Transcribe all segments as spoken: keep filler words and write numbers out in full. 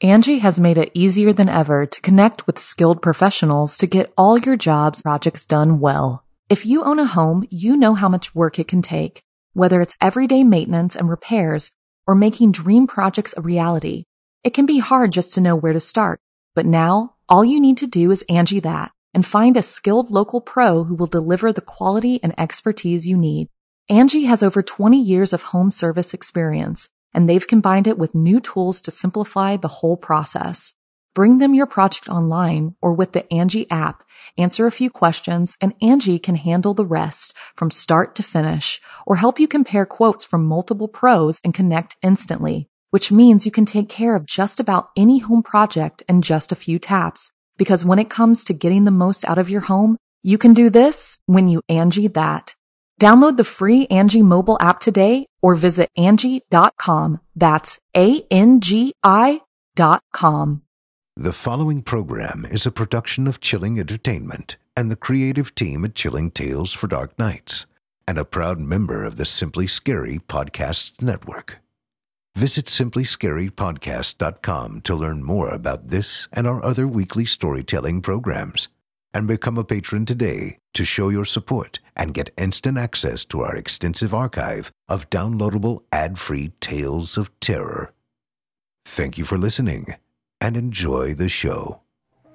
Angie has made it easier than ever to connect with skilled professionals to get all your jobs projects done well. If you own a home, you know how much work it can take, whether it's everyday maintenance and repairs or making dream projects a reality. It can be hard just to know where to start, but now all you need to do is Angie that and find a skilled local pro who will deliver the quality and expertise you need. Angie has over twenty years of home service experience, and they've combined it with new tools to simplify the whole process. Bring them your project online or with the Angie app, answer a few questions, and Angie can handle the rest from start to finish or help you compare quotes from multiple pros and connect instantly, which means you can take care of just about any home project in just a few taps. Because when it comes to getting the most out of your home, you can do this when you Angie that. Download the free Angie mobile app today or visit Angie dot com. That's A N G I dot com. The following program is a production of Chilling Entertainment and the creative team at Chilling Tales for Dark Nights, and a proud member of the Simply Scary Podcasts Network. Visit simply scary podcast dot com to learn more about this and our other weekly storytelling programs, and become a patron today to show your support and get instant access to our extensive archive of downloadable ad-free tales of terror. Thank you for listening and enjoy the show.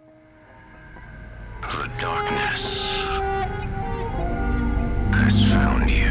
The darkness has found you.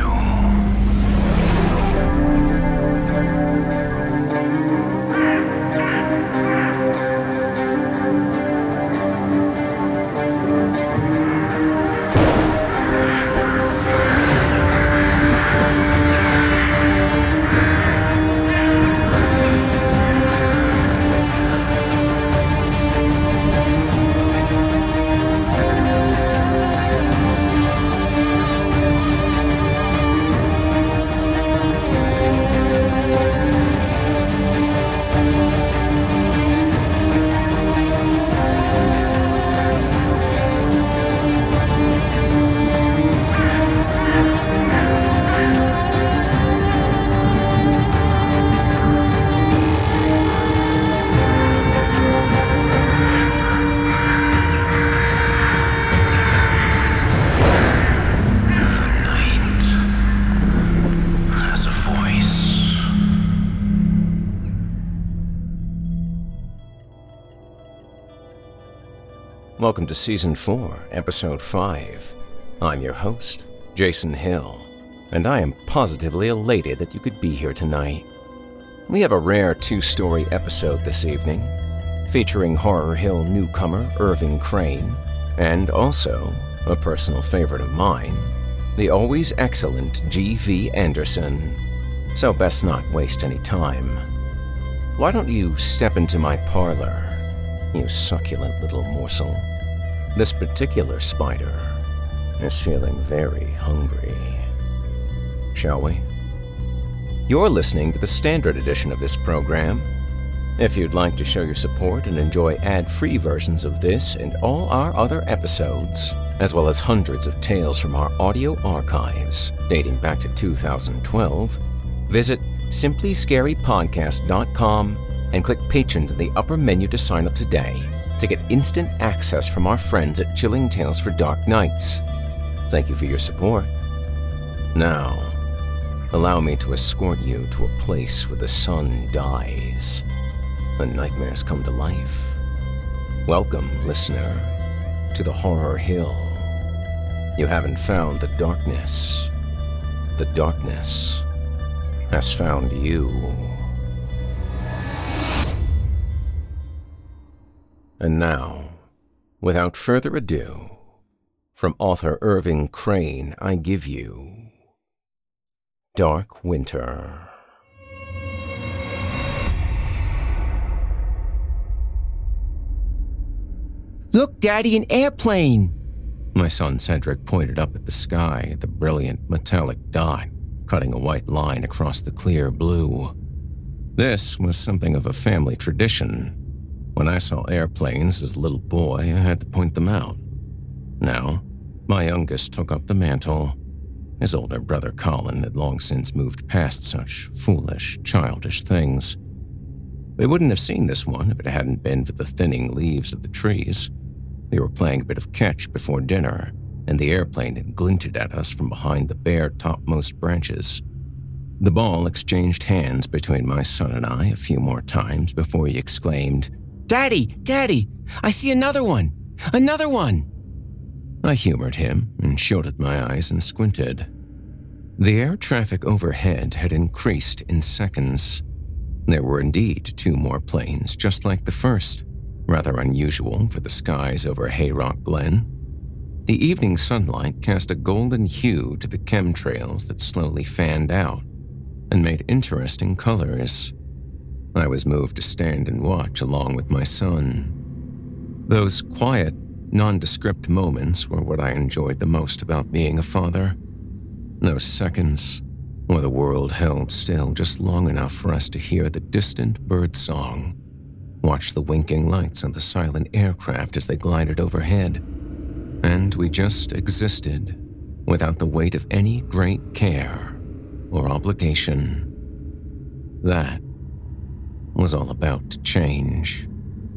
Welcome to Season four, Episode five. I'm your host, Jason Hill, and I am positively elated that you could be here tonight. We have a rare two-story episode this evening, featuring Horror Hill newcomer Irving Crane, and also, a personal favorite of mine, the always excellent G V Anderson. So best not waste any time. Why don't you step into my parlor, you succulent little morsel? This particular spider is feeling very hungry. Shall we? You're listening to the standard edition of this program. If you'd like to show your support and enjoy ad-free versions of this and all our other episodes, as well as hundreds of tales from our audio archives dating back to two thousand twelve, visit simply scary podcast dot com and click Patron in the upper menu to sign up today to get instant access from our friends at Chilling Tales for Dark Nights. Thank you for your support. Now, allow me to escort you to a place where the sun dies and nightmares come to life. Welcome, listener, to the Horror Hill. You haven't found the darkness. The darkness has found you. And now, without further ado, from author Irving Crane, I give you Dark Winter. Look, Daddy, an airplane! My son Cedric pointed up at the sky at the brilliant metallic dot, cutting a white line across the clear blue. This was something of a family tradition. When I saw airplanes as a little boy, I had to point them out. Now, my youngest took up the mantle. His older brother Colin had long since moved past such foolish, childish things. We wouldn't have seen this one if it hadn't been for the thinning leaves of the trees. We were playing a bit of catch before dinner, and the airplane had glinted at us from behind the bare topmost branches. The ball exchanged hands between my son and I a few more times before he exclaimed, Daddy, Daddy, I see another one, another one. I humored him and shielded my eyes and squinted. The air traffic overhead had increased in seconds. There were indeed two more planes, just like the first, rather unusual for the skies over Hayrock Glen. The evening sunlight cast a golden hue to the chemtrails that slowly fanned out and made interesting colors. I was moved to stand and watch along with my son. Those quiet, nondescript moments were what I enjoyed the most about being a father. Those seconds, where the world held still just long enough for us to hear the distant bird song, watch the winking lights on the silent aircraft as they glided overhead, and we just existed without the weight of any great care or obligation. That was all about to change.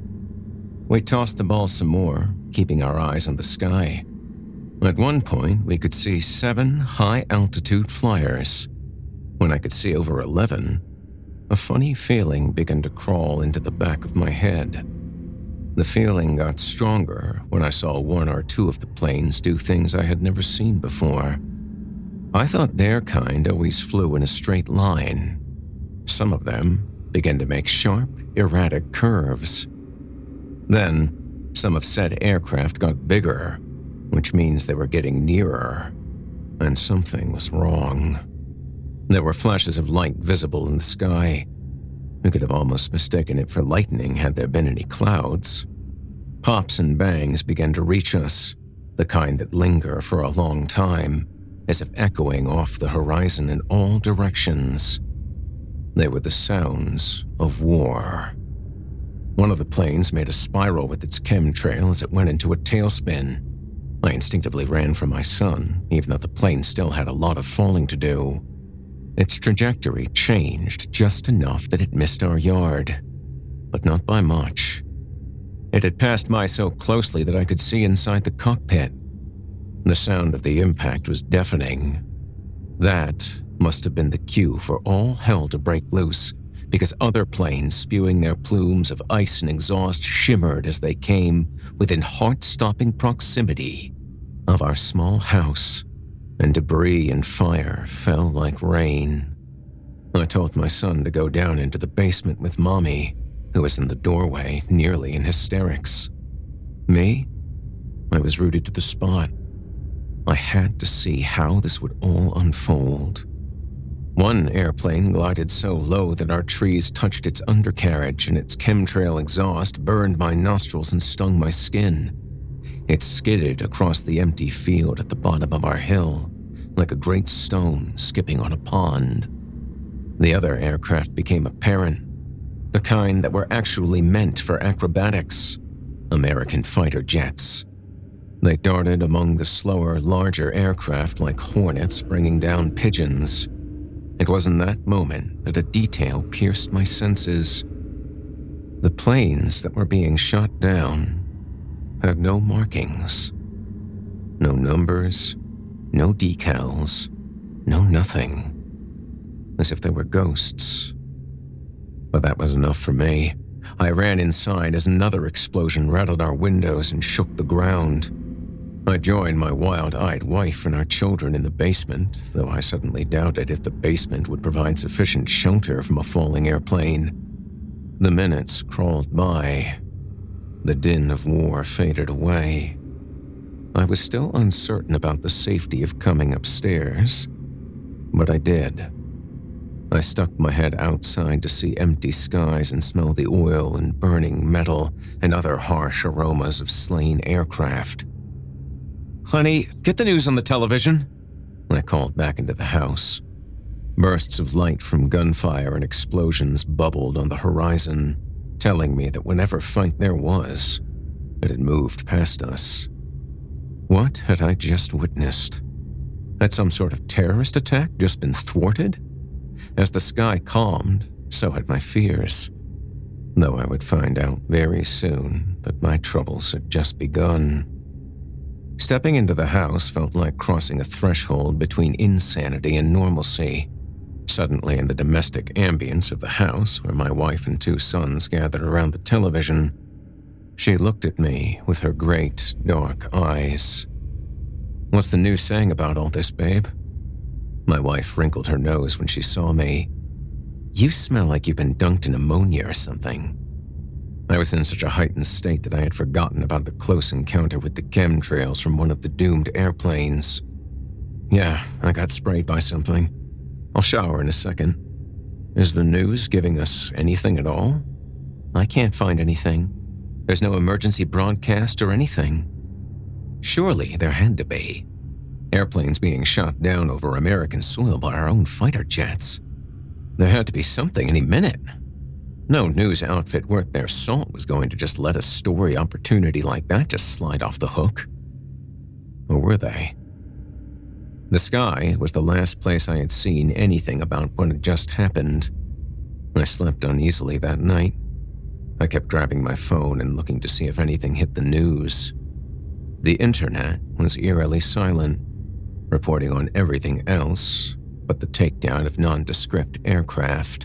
We tossed the ball some more, keeping our eyes on the sky. At one point, we could see seven high-altitude flyers. When I could see over eleven, a funny feeling began to crawl into the back of my head. The feeling got stronger when I saw one or two of the planes do things I had never seen before. I thought their kind always flew in a straight line. Some of them began to make sharp, erratic curves. Then, some of said aircraft got bigger, which means they were getting nearer, and something was wrong. There were flashes of light visible in the sky. We could have almost mistaken it for lightning had there been any clouds. Pops and bangs began to reach us, the kind that linger for a long time, as if echoing off the horizon in all directions. They were the sounds of war. One of the planes made a spiral with its chemtrail as it went into a tailspin. I instinctively ran for my son, even though the plane still had a lot of falling to do. Its trajectory changed just enough that it missed our yard, but not by much. It had passed by so closely that I could see inside the cockpit. The sound of the impact was deafening. That must have been the cue for all hell to break loose, because other planes spewing their plumes of ice and exhaust shimmered as they came within heart-stopping proximity of our small house, and debris and fire fell like rain. I told my son to go down into the basement with Mommy, who was in the doorway, nearly in hysterics. Me? I was rooted to the spot. I had to see how this would all unfold. One airplane glided so low that our trees touched its undercarriage, and its chemtrail exhaust burned my nostrils and stung my skin. It skidded across the empty field at the bottom of our hill, like a great stone skipping on a pond. The other aircraft became apparent, the kind that were actually meant for acrobatics, American fighter jets. They darted among the slower, larger aircraft like hornets bringing down pigeons. It was in that moment that a detail pierced my senses. The planes that were being shot down had no markings. No numbers, no decals, no nothing. As if they were ghosts. But that was enough for me. I ran inside as another explosion rattled our windows and shook the ground. I joined my wild-eyed wife and our children in the basement, though I suddenly doubted if the basement would provide sufficient shelter from a falling airplane. The minutes crawled by. The din of war faded away. I was still uncertain about the safety of coming upstairs, but I did. I stuck my head outside to see empty skies and smell the oil and burning metal and other harsh aromas of slain aircraft. "Honey, get the news on the television," I called back into the house. Bursts of light from gunfire and explosions bubbled on the horizon, telling me that whatever fight there was, it had moved past us. What had I just witnessed? Had some sort of terrorist attack just been thwarted? As the sky calmed, so had my fears. though I would find out very soon that my troubles had just begun. Stepping into the house felt like crossing a threshold between insanity and normalcy. Suddenly, in the domestic ambience of the house, where my wife and two sons gathered around the television, she looked at me with her great, dark eyes. "What's the news saying about all this, babe?" My wife wrinkled her nose when she saw me. "You smell like you've been dunked in ammonia or something." I was in such a heightened state that I had forgotten about the close encounter with the chemtrails from one of the doomed airplanes. "Yeah, I got sprayed by something. I'll shower in a second. Is the news giving us anything at all?" "I can't find anything. There's no emergency broadcast or anything." Surely there had to be. Airplanes being shot down over American soil by our own fighter jets. There had to be something any minute. No news outfit worth their salt was going to just let a story opportunity like that just slide off the hook. Or were they? The sky was the last place I had seen anything about what had just happened. I slept uneasily that night. I kept grabbing my phone and looking to see if anything hit the news. The internet was eerily silent, reporting on everything else but the takedown of nondescript aircraft.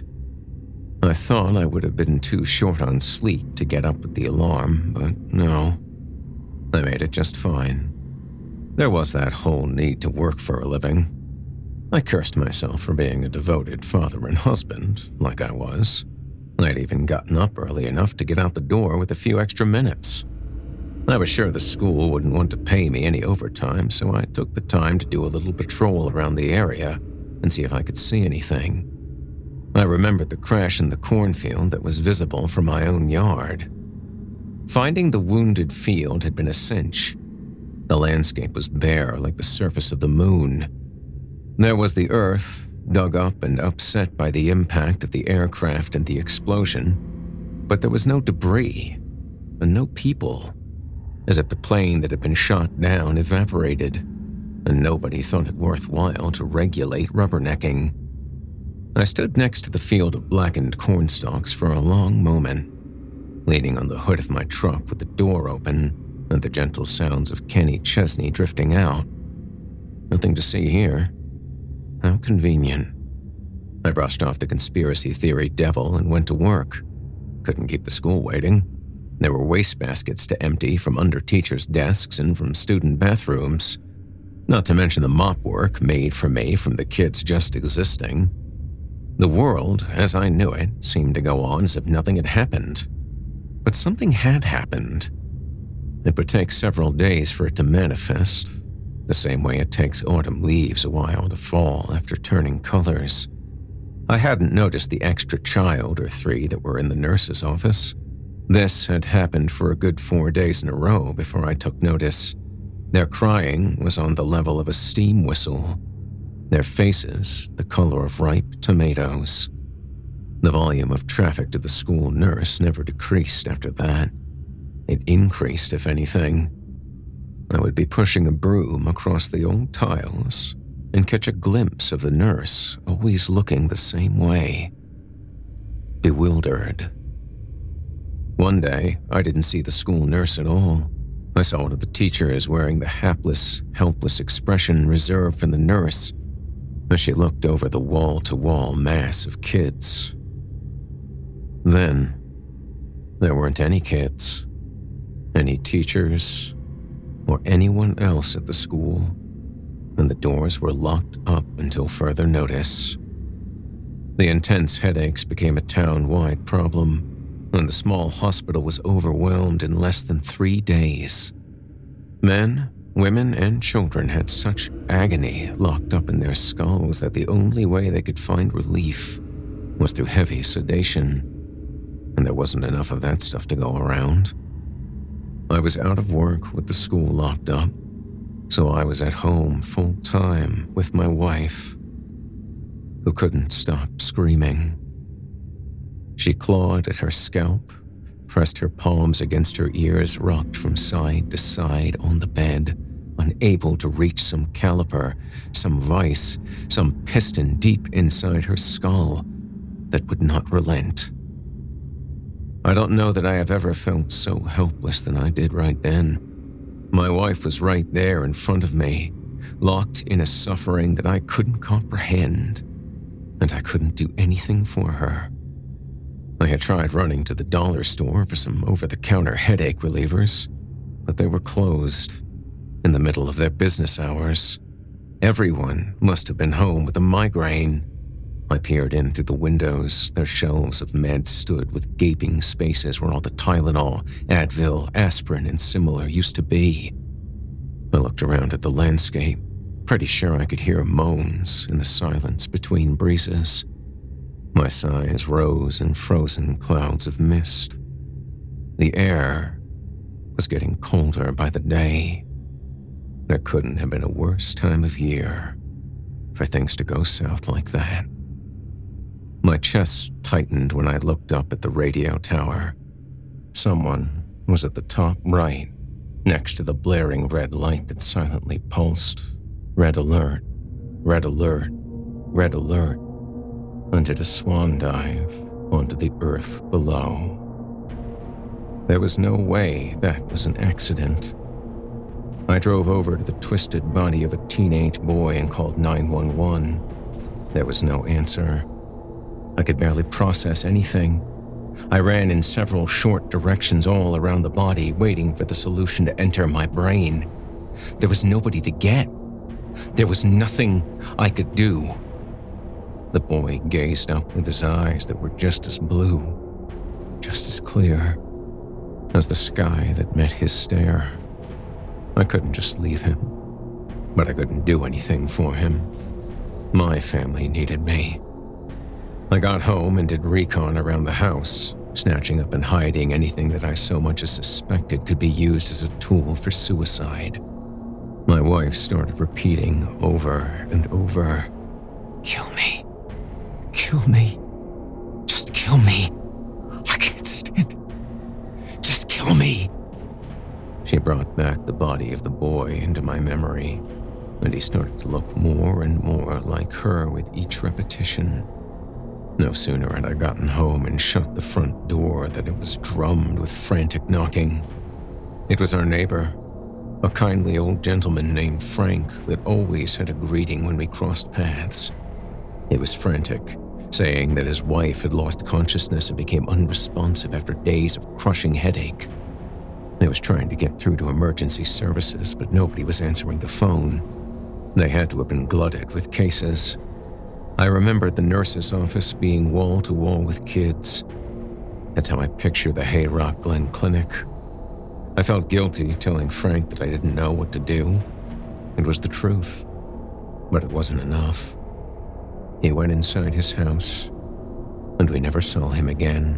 I thought I would have been too short on sleep to get up with the alarm, but no. I made it just fine. There was that whole need to work for a living. I cursed myself for being a devoted father and husband, like I was. I'd even gotten up early enough to get out the door with a few extra minutes. I was sure the school wouldn't want to pay me any overtime, so I took the time to do a little patrol around the area and see if I could see anything. I remembered the crash in the cornfield that was visible from my own yard. Finding the wounded field had been a cinch. The landscape was bare like the surface of the moon. There was the earth, dug up and upset by the impact of the aircraft and the explosion, but there was no debris and no people, as if the plane that had been shot down evaporated, and nobody thought it worthwhile to regulate rubbernecking. I stood next to the field of blackened cornstalks for a long moment, leaning on the hood of my truck with the door open and the gentle sounds of Kenny Chesney drifting out. Nothing to see here. How convenient. I brushed off the conspiracy theory devil and went to work. Couldn't keep the school waiting. There were wastebaskets to empty from under teachers' desks and from student bathrooms, not to mention the mop work made for me from the kids just existing. The world, as I knew it, seemed to go on as if nothing had happened. But something had happened. It would take several days for it to manifest, the same way it takes autumn leaves a while to fall after turning colors. I hadn't noticed the extra child or three that were in the nurse's office. This had happened for a good four days in a row before I took notice. Their crying was on the level of a steam whistle. Their faces the color of ripe tomatoes. The volume of traffic to the school nurse never decreased after that. It increased, if anything. I would be pushing a broom across the old tiles and catch a glimpse of the nurse always looking the same way. Bewildered. One day, I didn't see the school nurse at all. I saw one of the teachers wearing the hapless, helpless expression reserved for the nurse as she looked over the wall-to-wall mass of kids. Then, there weren't any kids, any teachers, or anyone else at the school, and the doors were locked up until further notice. The intense headaches became a town-wide problem, and the small hospital was overwhelmed in less than three days. Men, women, and children had such agony locked up in their skulls that the only way they could find relief was through heavy sedation, and there wasn't enough of that stuff to go around. I was out of work with the school locked up, so I was at home full-time with my wife, who couldn't stop screaming. She clawed at her scalp, pressed her palms against her ears, rocked from side to side on the bed, unable to reach some caliper, some vice, some piston deep inside her skull that would not relent. I don't know that I have ever felt so helpless than I did right then. My wife was right there in front of me, locked in a suffering that I couldn't comprehend, and I couldn't do anything for her. I had tried running to the dollar store for some over-the-counter headache relievers, but they were closed in the middle of their business hours. Everyone must have been home with a migraine. I peered in through the windows. Their shelves of meds stood with gaping spaces where all the Tylenol, Advil, aspirin, and similar used to be. I looked around at the landscape, pretty sure I could hear moans in the silence between breezes. My sighs rose in frozen clouds of mist. The air was getting colder by the day. There couldn't have been a worse time of year for things to go south like that. My chest tightened when I looked up at the radio tower. Someone was at the top right, next to the blaring red light that silently pulsed. Red alert, red alert, red alert. I did a swan dive onto the earth below. There was no way that was an accident. I drove over to the twisted body of a teenage boy and called nine one one. There was no answer. I could barely process anything. I ran in several short directions all around the body, waiting for the solution to enter my brain. There was nobody to get. There was nothing I could do. The boy gazed up with his eyes that were just as blue, just as clear as the sky that met his stare. I couldn't just leave him, but I couldn't do anything for him. My family needed me. I got home and did recon around the house, snatching up and hiding anything that I so much as suspected could be used as a tool for suicide. My wife started repeating over and over, "Kill me. Kill me. Just kill me. I can't stand it. Just kill me." She brought back the body of the boy into my memory, and he started to look more and more like her with each repetition. No sooner had I gotten home and shut the front door than it was drummed with frantic knocking. It was our neighbor, a kindly old gentleman named Frank that always had a greeting when we crossed paths. He was frantic, saying that his wife had lost consciousness and became unresponsive after days of crushing headache. I was trying to get through to emergency services, but nobody was answering the phone. They had to have been glutted with cases. I remembered the nurse's office being wall-to-wall with kids. That's how I picture the Hayrock Glen Clinic. I felt guilty telling Frank that I didn't know what to do. It was the truth, but it wasn't enough. He went inside his house, and we never saw him again.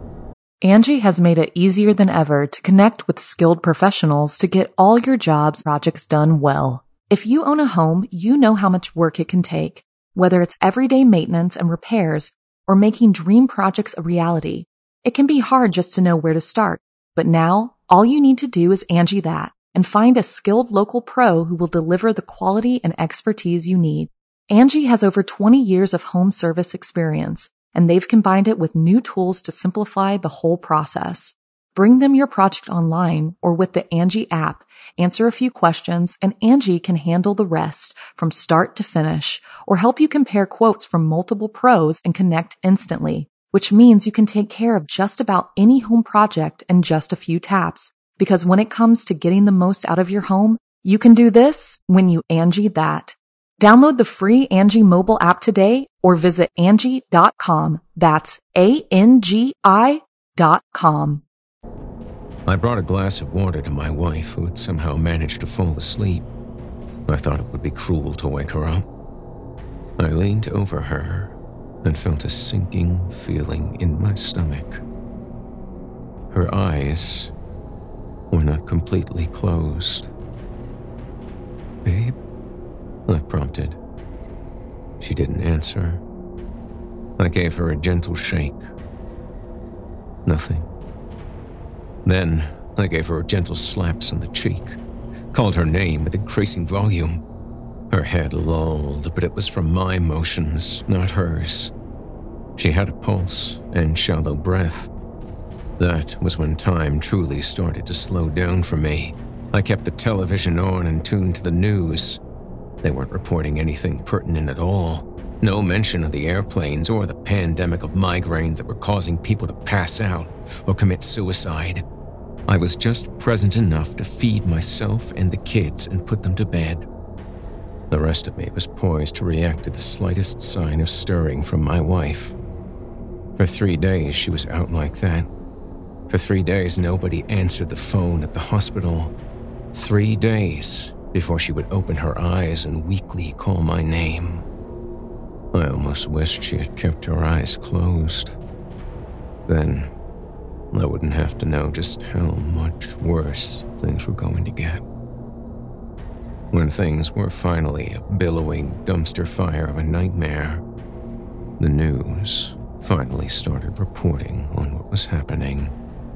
Angie has made it easier than ever to connect with skilled professionals to get all your jobs projects done well. If you own a home, you know how much work it can take, whether it's everyday maintenance and repairs or making dream projects a reality. It can be hard just to know where to start, but now all you need to do is Angie that and find a skilled local pro who will deliver the quality and expertise you need. Angie has over twenty years of home service experience, and they've combined it with new tools to simplify the whole process. Bring them your project online or with the Angie app, answer a few questions, and Angie can handle the rest from start to finish, or help you compare quotes from multiple pros and connect instantly, which means you can take care of just about any home project in just a few taps. Because when it comes to getting the most out of your home, you can do this when you Angie that. Download the free Angie mobile app today or visit Angie dot com. That's A N G I dot com. I brought a glass of water to my wife, who had somehow managed to fall asleep. I thought it would be cruel to wake her up. I leaned over her and felt a sinking feeling in my stomach. Her eyes were not completely closed. "Babe?" I prompted. She didn't answer. I gave her a gentle shake. Nothing. Then I gave her gentle slaps on the cheek, called her name with increasing volume. Her head lulled, but it was from my motions, not hers. She had a pulse and shallow breath. That was when time truly started to slow down for me. I kept the television on and tuned to the news. They weren't reporting anything pertinent at all. No mention of the airplanes or the pandemic of migraines that were causing people to pass out or commit suicide. I was just present enough to feed myself and the kids and put them to bed. The rest of me was poised to react to the slightest sign of stirring from my wife. For three days, she was out like that. For three days, nobody answered the phone at the hospital. Three days before she would open her eyes and weakly call my name. I almost wished she had kept her eyes closed. Then, I wouldn't have to know just how much worse things were going to get. When things were finally a billowing dumpster fire of a nightmare, the news finally started reporting on what was happening.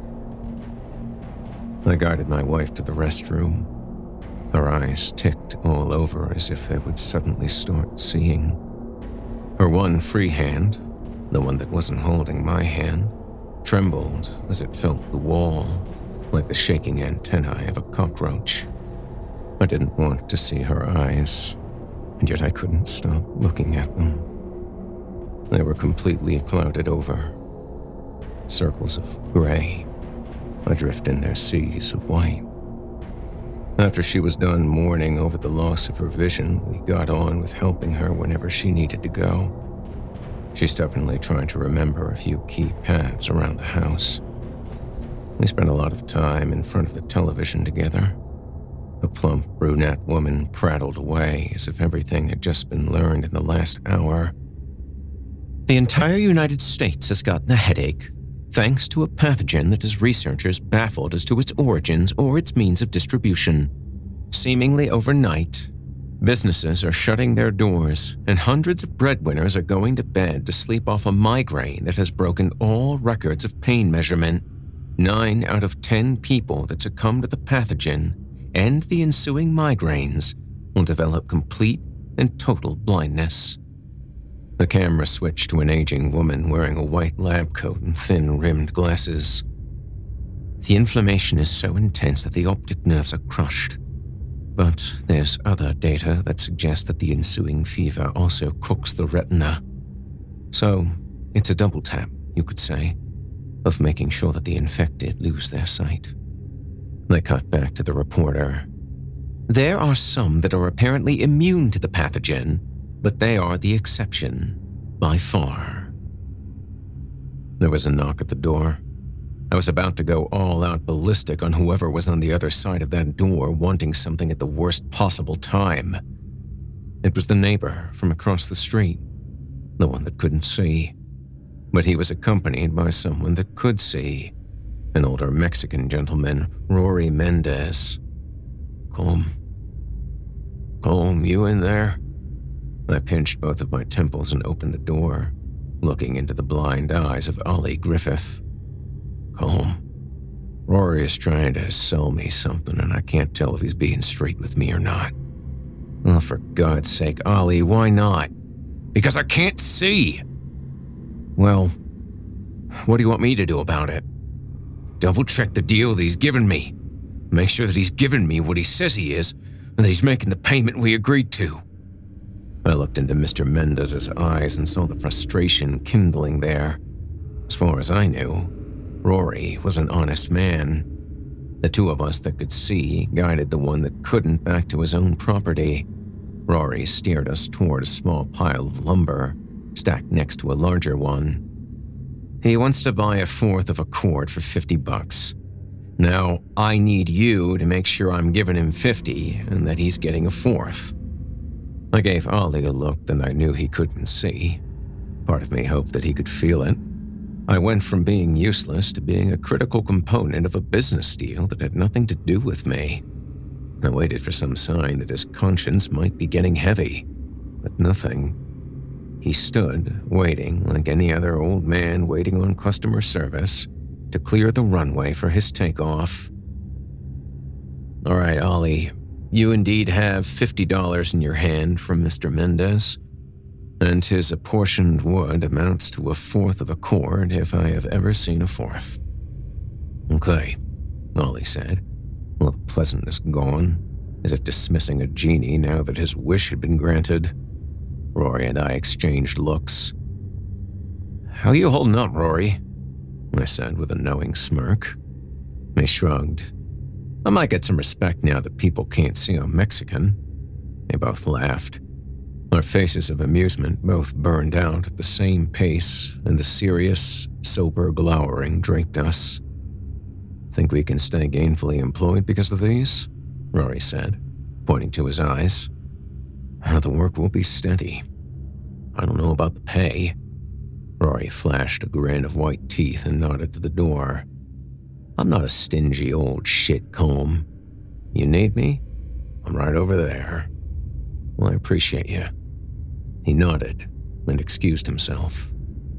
I guided my wife to the restroom. Her eyes ticked all over as if they would suddenly start seeing. Her one free hand, the one that wasn't holding my hand, trembled as it felt the wall, like the shaking antennae of a cockroach. I didn't want to see her eyes, and yet I couldn't stop looking at them. They were completely clouded over. Circles of gray, adrift in their seas of white. After she was done mourning over the loss of her vision, we got on with helping her whenever she needed to go. She stubbornly tried to remember a few key paths around the house. We spent a lot of time in front of the television together. A plump brunette woman prattled away as if everything had just been learned in the last hour. The entire United States has gotten a headache, thanks to a pathogen that has researchers baffled as to its origins or its means of distribution. Seemingly overnight, businesses are shutting their doors, and hundreds of breadwinners are going to bed to sleep off a migraine that has broken all records of pain measurement. Nine out of ten people that succumb to the pathogen and the ensuing migraines will develop complete and total blindness. The camera switched to an aging woman wearing a white lab coat and thin-rimmed glasses. The inflammation is so intense that the optic nerves are crushed. But there's other data that suggests that the ensuing fever also cooks the retina. So, it's a double tap, you could say, of making sure that the infected lose their sight. They cut back to the reporter. There are some that are apparently immune to the pathogen, but they are the exception, by far. There was a knock at the door. I was about to go all out ballistic on whoever was on the other side of that door wanting something at the worst possible time. It was the neighbor from across the street, the one that couldn't see. But he was accompanied by someone that could see, an older Mexican gentleman, Rory Mendez. Colm. Colm, you in there? I pinched both of my temples and opened the door, looking into the blind eyes of Ollie Griffith. Colm, Rory is trying to sell me something, and I can't tell if he's being straight with me or not. Oh, for God's sake, Ollie, why not? Because I can't see. Well, what do you want me to do about it? Double-check the deal that he's given me. Make sure that he's given me what he says he is, and that he's making the payment we agreed to. I looked into Mister Mendez's eyes and saw the frustration kindling there. As far as I knew, Rory was an honest man. The two of us that could see guided the one that couldn't back to his own property. Rory steered us toward a small pile of lumber, stacked next to a larger one. He wants to buy a fourth of a cord for fifty bucks. Now, I need you to make sure I'm giving him fifty and that he's getting a fourth. I gave Ollie a look that I knew he couldn't see. Part of me hoped that he could feel it. I went from being useless to being a critical component of a business deal that had nothing to do with me. I waited for some sign that his conscience might be getting heavy, but nothing. He stood, waiting like any other old man waiting on customer service to clear the runway for his takeoff. All right, Ollie, you indeed have fifty dollars in your hand from Mister Mendez, and his apportioned wood amounts to a fourth of a cord if I have ever seen a fourth. Okay, Ollie said, all the pleasantness gone, as if dismissing a genie now that his wish had been granted. Rory and I exchanged looks. How are you holding up, Rory? I said with a knowing smirk. He shrugged. I might get some respect now that people can't see I'm Mexican. They both laughed. Our faces of amusement both burned out at the same pace, and the serious, sober glowering draped us. Think we can stay gainfully employed because of these? Rory said, pointing to his eyes. The work will be steady. I don't know about the pay. Rory flashed a grin of white teeth and nodded to the door. I'm not a stingy old shitcomb. You need me? I'm right over there. Well, I appreciate you. He nodded and excused himself.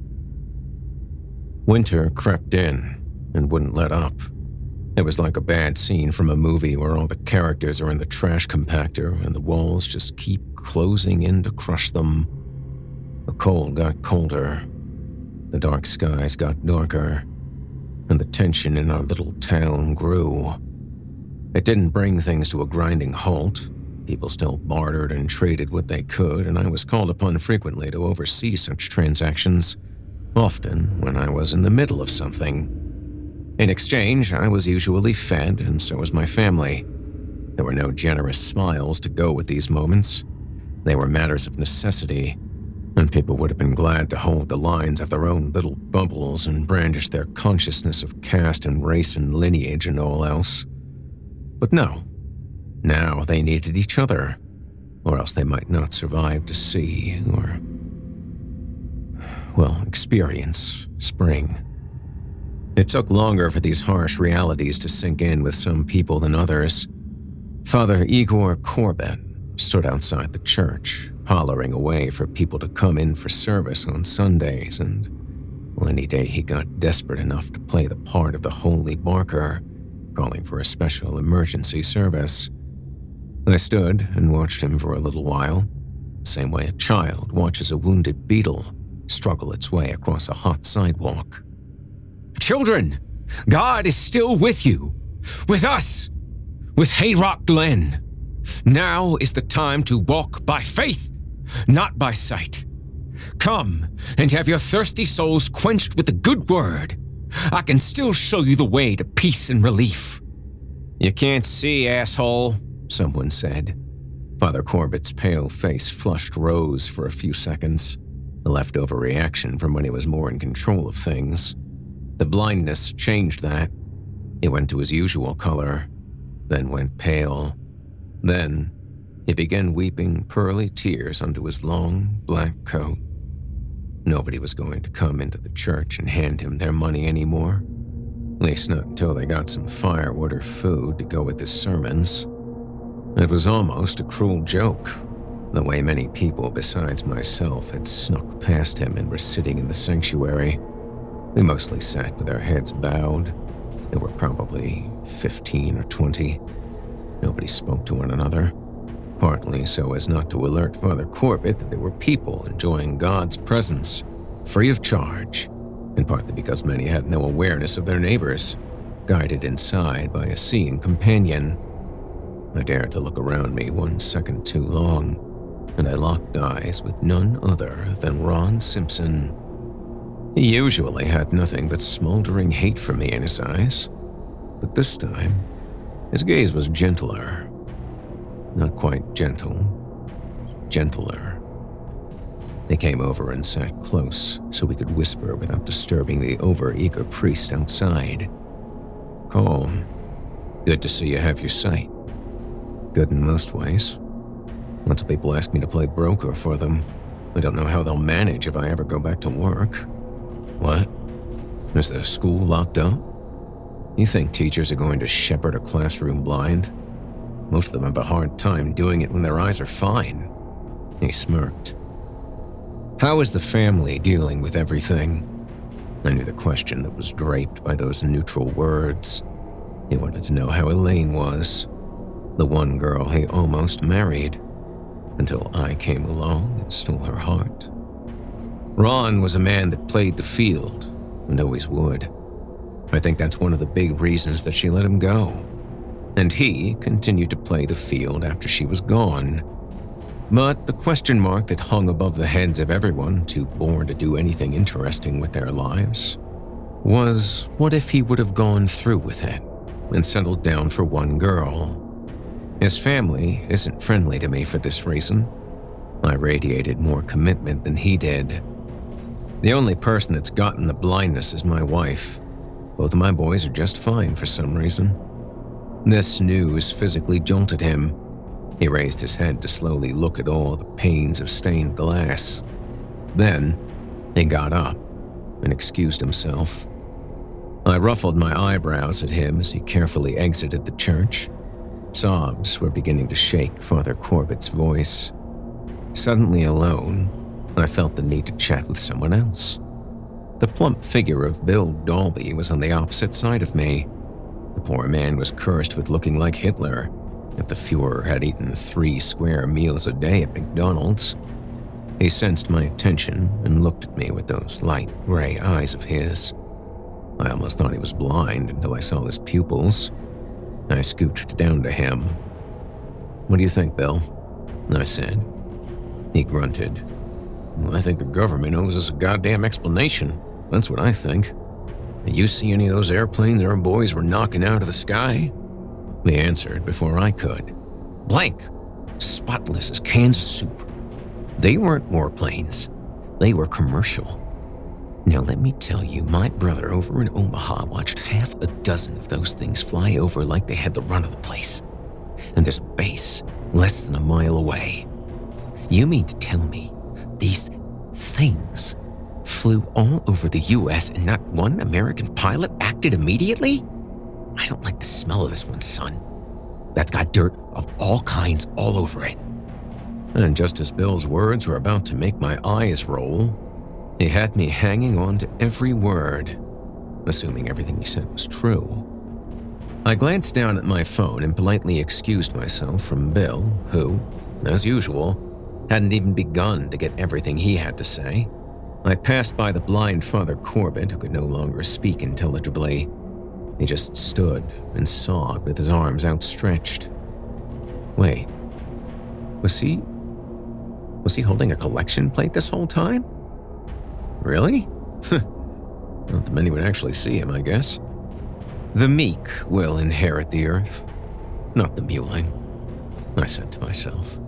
Winter crept in and wouldn't let up. It was like a bad scene from a movie where all the characters are in the trash compactor and the walls just keep closing in to crush them. The cold got colder. The dark skies got darker. And the tension in our little town grew. It didn't bring things to a grinding halt. People still bartered and traded what they could, and I was called upon frequently to oversee such transactions, often when I was in the middle of something. In exchange, I was usually fed, and so was my family. There were no generous smiles to go with these moments. They were matters of necessity, and people would have been glad to hold the lines of their own little bubbles and brandish their consciousness of caste and race and lineage and all else. But no. Now they needed each other, or else they might not survive to see, or, well, experience spring. It took longer for these harsh realities to sink in with some people than others. Father Igor Corbett stood outside the church, hollering away for people to come in for service on Sundays, and well, any day he got desperate enough to play the part of the holy barker, calling for a special emergency service. I stood and watched him for a little while, the same way a child watches a wounded beetle struggle its way across a hot sidewalk. Children, God is still with you, with us, with Hayrock Glen. Now is the time to walk by faith, not by sight. Come and have your thirsty souls quenched with the good word. I can still show you the way to peace and relief. You can't see, asshole, someone said. Father Corbett's pale face flushed rose for a few seconds, a leftover reaction from when he was more in control of things. The blindness changed that. He went to his usual color, then went pale. Then he began weeping pearly tears onto his long, black coat. Nobody was going to come into the church and hand him their money anymore, at least not until they got some firewood or food to go with his sermons. It was almost a cruel joke, the way many people besides myself had snuck past him and were sitting in the sanctuary. We mostly sat with our heads bowed. There were probably fifteen or twenty. Nobody spoke to one another, partly so as not to alert Father Corbett that there were people enjoying God's presence, free of charge, and partly because many had no awareness of their neighbors, guided inside by a seeing companion. I dared to look around me one second too long, and I locked eyes with none other than Ron Simpson. He usually had nothing but smoldering hate for me in his eyes, but this time, his gaze was gentler. Not quite gentle, gentler. They came over and sat close so we could whisper without disturbing the over-eager priest outside. Calm. Good to see you have your sight. Good in most ways. Lots of people ask me to play broker for them. I don't know how they'll manage if I ever go back to work. What? Is the school locked up? You think teachers are going to shepherd a classroom blind? Most of them have a hard time doing it when their eyes are fine. He smirked. How is the family dealing with everything? I knew the question that was draped by those neutral words. He wanted to know how Elaine was, the one girl he almost married, until I came along and stole her heart. Ron was a man that played the field, and always would. I think that's one of the big reasons that she let him go. And he continued to play the field after she was gone. But the question mark that hung above the heads of everyone too bored to do anything interesting with their lives was, what if he would have gone through with it and settled down for one girl? His family isn't friendly to me for this reason. I radiated more commitment than he did. The only person that's gotten the blindness is my wife. Both of my boys are just fine for some reason. This news physically jolted him. He raised his head to slowly look at all the panes of stained glass. Then, he got up and excused himself. I ruffled my eyebrows at him as he carefully exited the church. Sobs were beginning to shake Father Corbett's voice. Suddenly alone, I felt the need to chat with someone else. The plump figure of Bill Dalby was on the opposite side of me. The poor man was cursed with looking like Hitler, if the Fuhrer had eaten three square meals a day at McDonald's. He sensed my attention and looked at me with those light gray eyes of his. I almost thought he was blind until I saw his pupils. I scooched down to him. "What do you think, Bill?" I said. He grunted. "Well, I think the government owes us a goddamn explanation. That's what I think. Did you see any of those airplanes our boys were knocking out of the sky?" He answered before I could. "Blank. Spotless as cans of soup. They weren't warplanes. They were commercial. Now let me tell you, my brother over in Omaha watched half a dozen of those things fly over like they had the run of the place. And there's a base less than a mile away. You mean to tell me these things flew all over the U S and not one American pilot acted immediately? I don't like the smell of this one, son. That's got dirt of all kinds all over it." And just as Bill's words were about to make my eyes roll, he had me hanging on to every word, assuming everything he said was true. I glanced down at my phone and politely excused myself from Bill, who, as usual, hadn't even begun to get everything he had to say. I passed by the blind Father Corbett, who could no longer speak intelligibly. He just stood and sobbed with his arms outstretched. Wait, was he... was he holding a collection plate this whole time? Really? Not that many would actually see him, I guess. The meek will inherit the earth, not the mewling, I said to myself.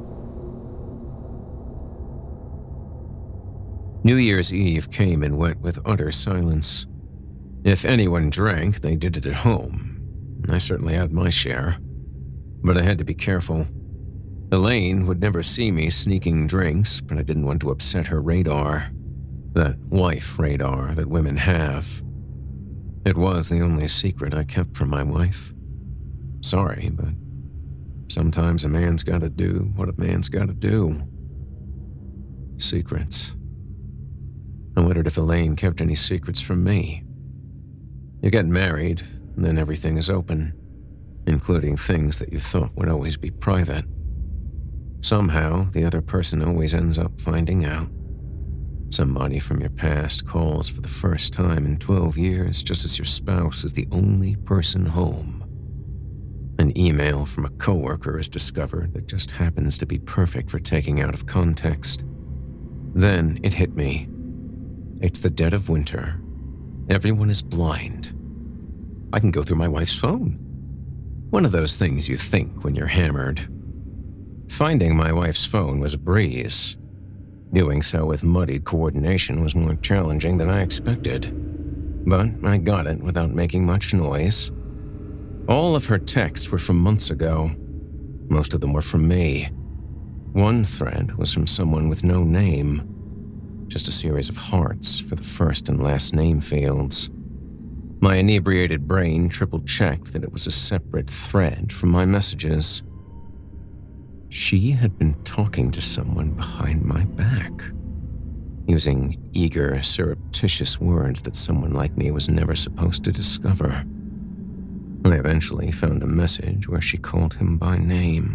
New Year's Eve came and went with utter silence. If anyone drank, they did it at home. I certainly had my share. But I had to be careful. Elaine would never see me sneaking drinks, but I didn't want to upset her radar. That wife radar that women have. It was the only secret I kept from my wife. Sorry, but sometimes a man's gotta do what a man's gotta do. Secrets. I wondered if Elaine kept any secrets from me. You get married, and then everything is open, including things that you thought would always be private. Somehow, the other person always ends up finding out. Somebody from your past calls for the first time in twelve years just as your spouse is the only person home. An email from a coworker is discovered that just happens to be perfect for taking out of context. Then it hit me. It's the dead of winter. Everyone is blind. I can go through my wife's phone. One of those things you think when you're hammered. Finding my wife's phone was a breeze. Doing so with muddied coordination was more challenging than I expected. But I got it without making much noise. All of her texts were from months ago. Most of them were from me. One thread was from someone with no name. Just a series of hearts for the first and last name fields. My inebriated brain triple-checked that it was a separate thread from my messages. She had been talking to someone behind my back, using eager, surreptitious words that someone like me was never supposed to discover. I eventually found a message where she called him by name.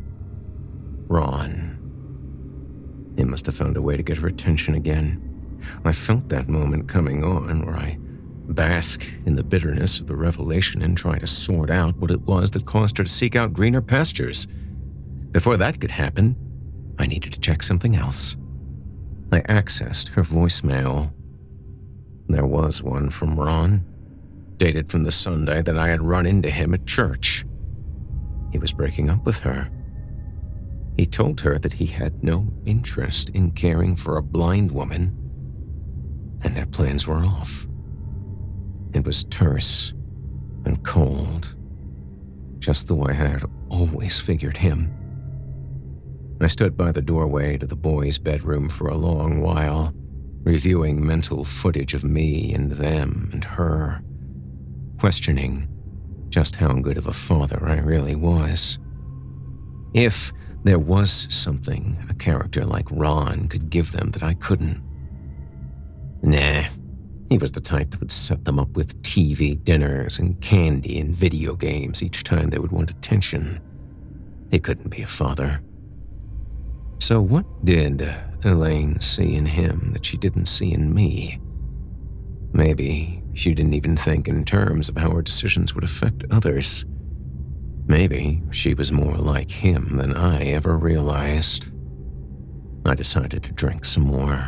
Ron. He must have found a way to get her attention again. I felt that moment coming on where I bask in the bitterness of the revelation and try to sort out what it was that caused her to seek out greener pastures. Before that could happen, I needed to check something else. I accessed her voicemail. There was one from Ron, dated from the Sunday that I had run into him at church. He was breaking up with her. He told her that he had no interest in caring for a blind woman, and their plans were off. It was terse and cold, just the way I had always figured him. I stood by the doorway to the boys' bedroom for a long while, reviewing mental footage of me and them and her, questioning just how good of a father I really was. If there was something a character like Ron could give them that I couldn't. Nah, he was the type that would set them up with T V dinners and candy and video games each time they would want attention. He couldn't be a father. So what did Elaine see in him that she didn't see in me? Maybe she didn't even think in terms of how her decisions would affect others. Maybe she was more like him than I ever realized. I decided to drink some more.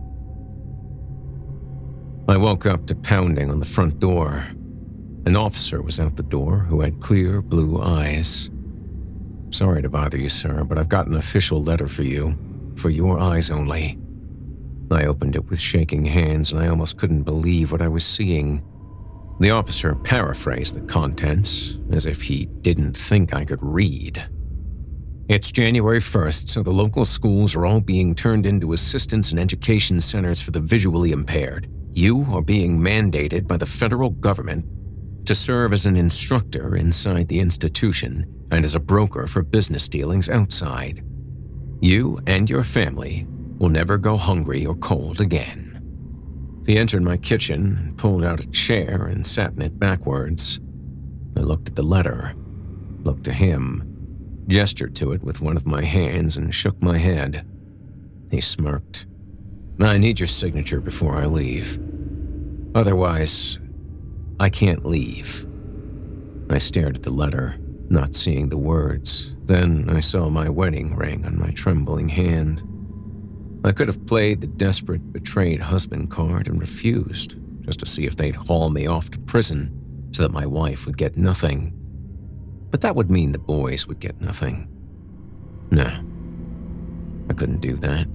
I woke up to pounding on the front door. An officer was out the door who had clear blue eyes. Sorry to bother you, sir, but I've got an official letter for you, for your eyes only. I opened it with shaking hands, and I almost couldn't believe what I was seeing. The officer paraphrased the contents, as if he didn't think I could read. It's January first, so the local schools are all being turned into assistance and education centers for the visually impaired. You are being mandated by the federal government to serve as an instructor inside the institution and as a broker for business dealings outside. You and your family will never go hungry or cold again. He entered my kitchen and pulled out a chair and sat in it backwards. I looked at the letter, looked to him, gestured to it with one of my hands and shook my head. He smirked. I need your signature before I leave. Otherwise, I can't leave. I stared at the letter, not seeing the words. Then I saw my wedding ring on my trembling hand. I could have played the desperate, betrayed husband card and refused, just to see if they'd haul me off to prison so that my wife would get nothing. But that would mean the boys would get nothing. No, I couldn't do that.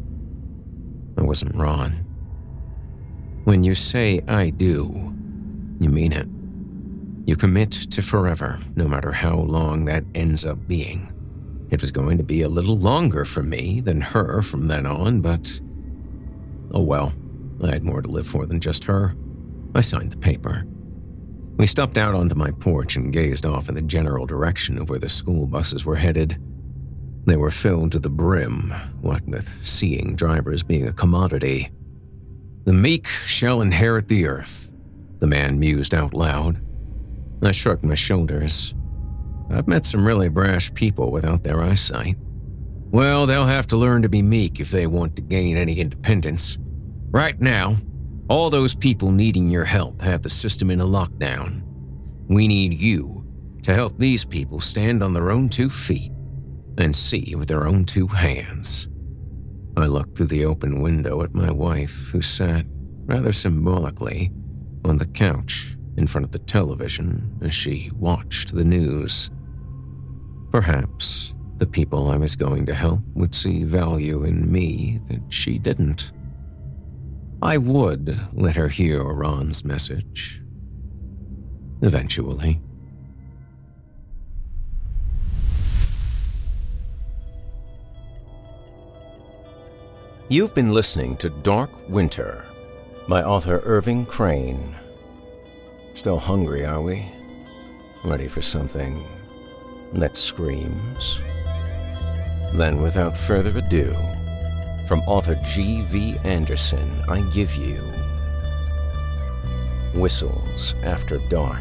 I wasn't Ron. When you say I do, you mean it. You commit to forever, no matter how long that ends up being. It was going to be a little longer for me than her from then on, but oh well, I had more to live for than just her. I signed the paper. We stepped out onto my porch and gazed off in the general direction of where the school buses were headed. They were filled to the brim, what with seeing drivers being a commodity. The meek shall inherit the earth, the man mused out loud. I shrugged my shoulders. I've met some really brash people without their eyesight. Well, they'll have to learn to be meek if they want to gain any independence. Right now, all those people needing your help have the system in a lockdown. We need you to help these people stand on their own two feet and see with their own two hands. I looked through the open window at my wife, who sat, rather symbolically, on the couch in front of the television as she watched the news. Perhaps the people I was going to help would see value in me that she didn't. I would let her hear Ron's message. Eventually. You've been listening to Dark Winter by author Irving Crane. Still hungry, are we? Ready for something that screams? Then, without further ado, from author G V Anderson, I give you Whistles After Dark.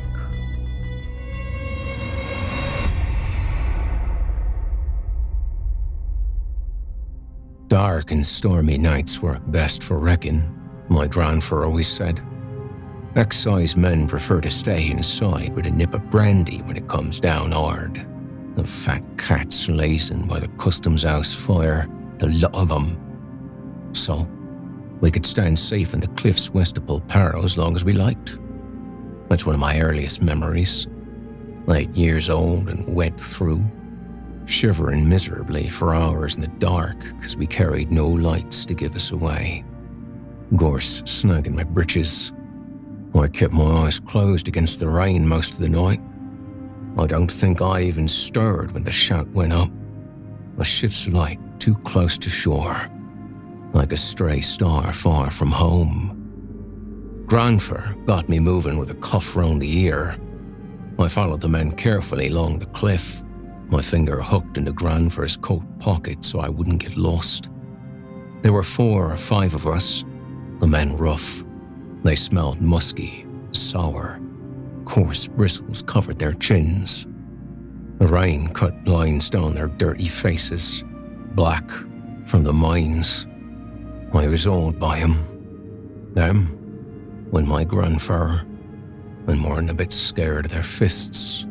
Dark and stormy nights work best for wrecking, like Ronfer always said. Excise men prefer to stay inside with a nip of brandy when it comes down hard. The fat cats lazing by the customs house fire, the lot of them. So, we could stand safe in the cliffs west of Polparo as long as we liked. That's one of my earliest memories. Eight years old and wet through, shivering miserably for hours in the dark because we carried no lights to give us away. Gorse snagging my breeches. I kept my eyes closed against the rain most of the night. I don't think I even stirred when the shout went up. A ship's light too close to shore, like a stray star far from home. Granfer got me moving with a cuff round the ear. I followed the men carefully along the cliff, my finger hooked into Granfer's coat pocket so I wouldn't get lost. There were four or five of us, the men rough. They smelled musky, sour. Coarse bristles covered their chins. The rain cut lines down their dirty faces, black from the mines. I was awed by them. Them, when my Granfer, and more than a bit scared of their fists.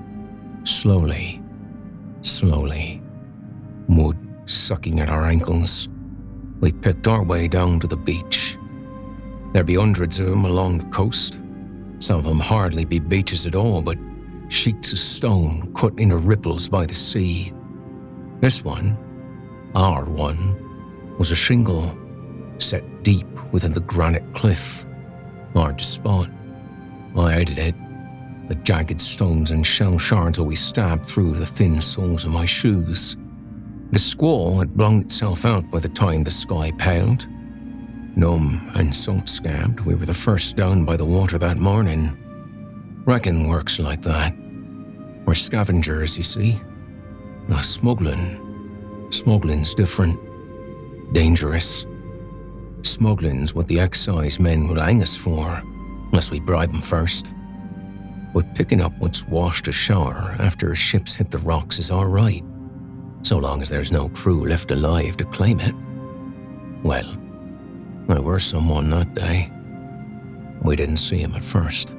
Slowly, slowly, mud sucking at our ankles, we picked our way down to the beach. There'd be hundreds of them along the coast. Some of them hardly be beaches at all, but sheets of stone cut into ripples by the sea. This one, our one, was a shingle set deep within the granite cliff. Hard to spot. I hated it. The jagged stones and shell shards always stabbed through the thin soles of my shoes. The squall had blown itself out by the time the sky paled. Numb and salt-scabbed, we were the first down by the water that morning. Reckon works like that. We're scavengers, you see. Now smuggling. Smuggling's different. Dangerous. Smuggling's what the excise men will hang us for, unless we bribe them first. But picking up what's washed ashore after ships hit the rocks is all right, so long as there's no crew left alive to claim it. Well, there were someone that day. We didn't see him at first.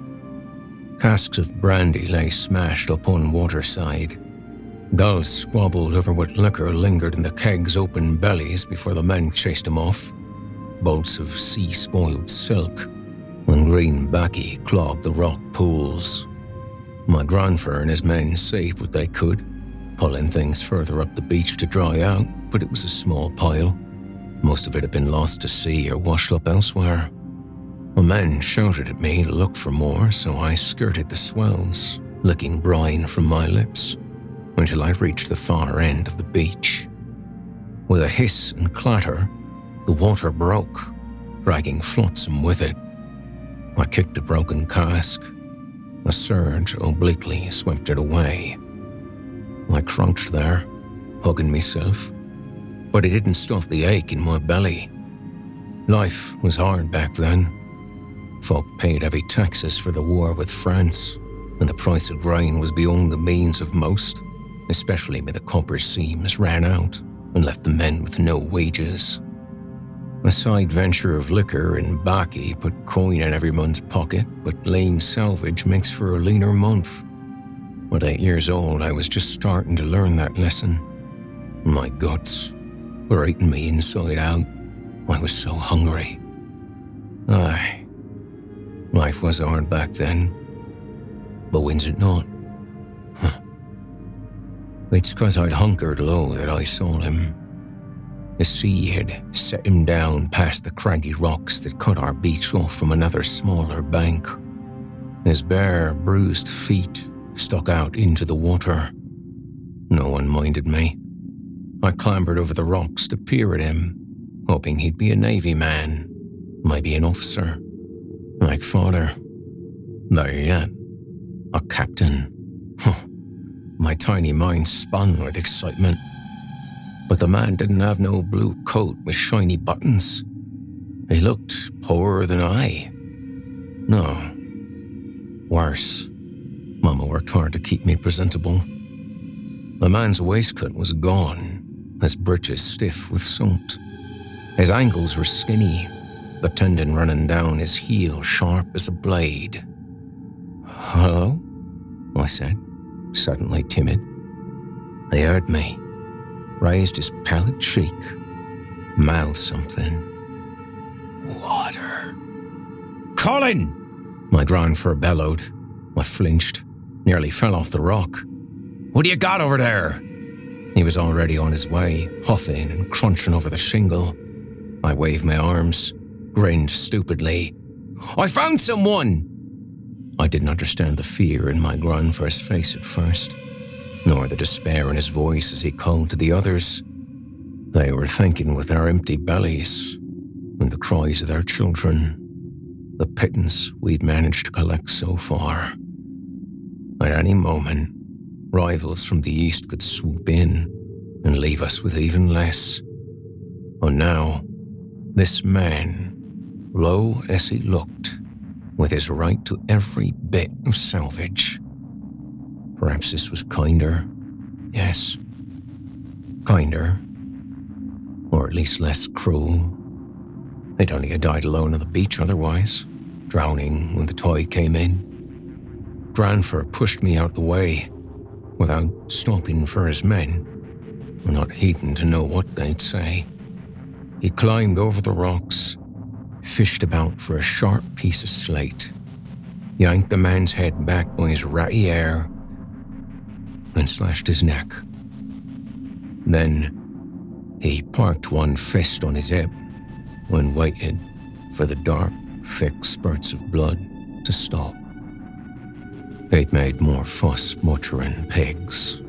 Casks of brandy lay smashed up on waterside. Gulls squabbled over what liquor lingered in the kegs' open bellies before the men chased them off. Boats of sea-spoiled silk and green baccy clogged the rock pools. My Granfer and his men saved what they could, pulling things further up the beach to dry out, but it was a small pile. Most of it had been lost to sea or washed up elsewhere. The men shouted at me to look for more, so I skirted the swells, licking brine from my lips, until I reached the far end of the beach. With a hiss and clatter, the water broke, dragging flotsam with it. I kicked a broken cask. A surge obliquely swept it away. I crouched there, hugging myself, but it didn't stop the ache in my belly. Life was hard back then. Folk paid heavy taxes for the war with France, and the price of grain was beyond the means of most, especially when the copper seams ran out and left the men with no wages. A side venture of liquor and baccy put coin in everyone's pocket, but lean salvage makes for a leaner month. At eight years old, I was just starting to learn that lesson. My guts were eating me inside out. I was so hungry. Aye, life was hard back then. But when's it not? Huh. It's 'cause I'd hunkered low that I saw him. The sea had set him down past the craggy rocks that cut our beach off from another smaller bank. His bare, bruised feet stuck out into the water. No one minded me. I clambered over the rocks to peer at him, hoping he'd be a Navy man, maybe an officer, like father. Not yet. A captain. Huh. My tiny mind spun with excitement. But the man didn't have no blue coat with shiny buttons. He looked poorer than I. No. Worse. Mama worked hard to keep me presentable. The man's waistcoat was gone, his breeches stiff with soot. His ankles were skinny, the tendon running down his heel sharp as a blade. "Hello?" I said, suddenly timid. He heard me, raised his pallid cheek, mouthed something. "Water." "Colin!" my grandfather bellowed. I flinched, nearly fell off the rock. "What do you got over there?" He was already on his way, huffing and crunching over the shingle. I waved my arms, grinned stupidly. "I found someone!" I didn't understand the fear in my grandfather's face at first, nor the despair in his voice as he called to the others. They were thinking with their empty bellies and the cries of their children, the pittance we'd managed to collect so far. At any moment, rivals from the east could swoop in and leave us with even less. And now, this man, low as he looked, with his right to every bit of salvage. Perhaps this was kinder, yes, kinder, or at least less cruel. He'd only have died alone on the beach otherwise, drowning when the tide came in. Grandfather pushed me out the way, without stopping for his men, not heeding to know what they'd say. He climbed over the rocks, fished about for a sharp piece of slate, yanked the man's head back by his ratty hair, and slashed his neck. Then he parked one fist on his hip and waited for the dark, thick spurts of blood to stop. They'd made more fuss butchering pigs.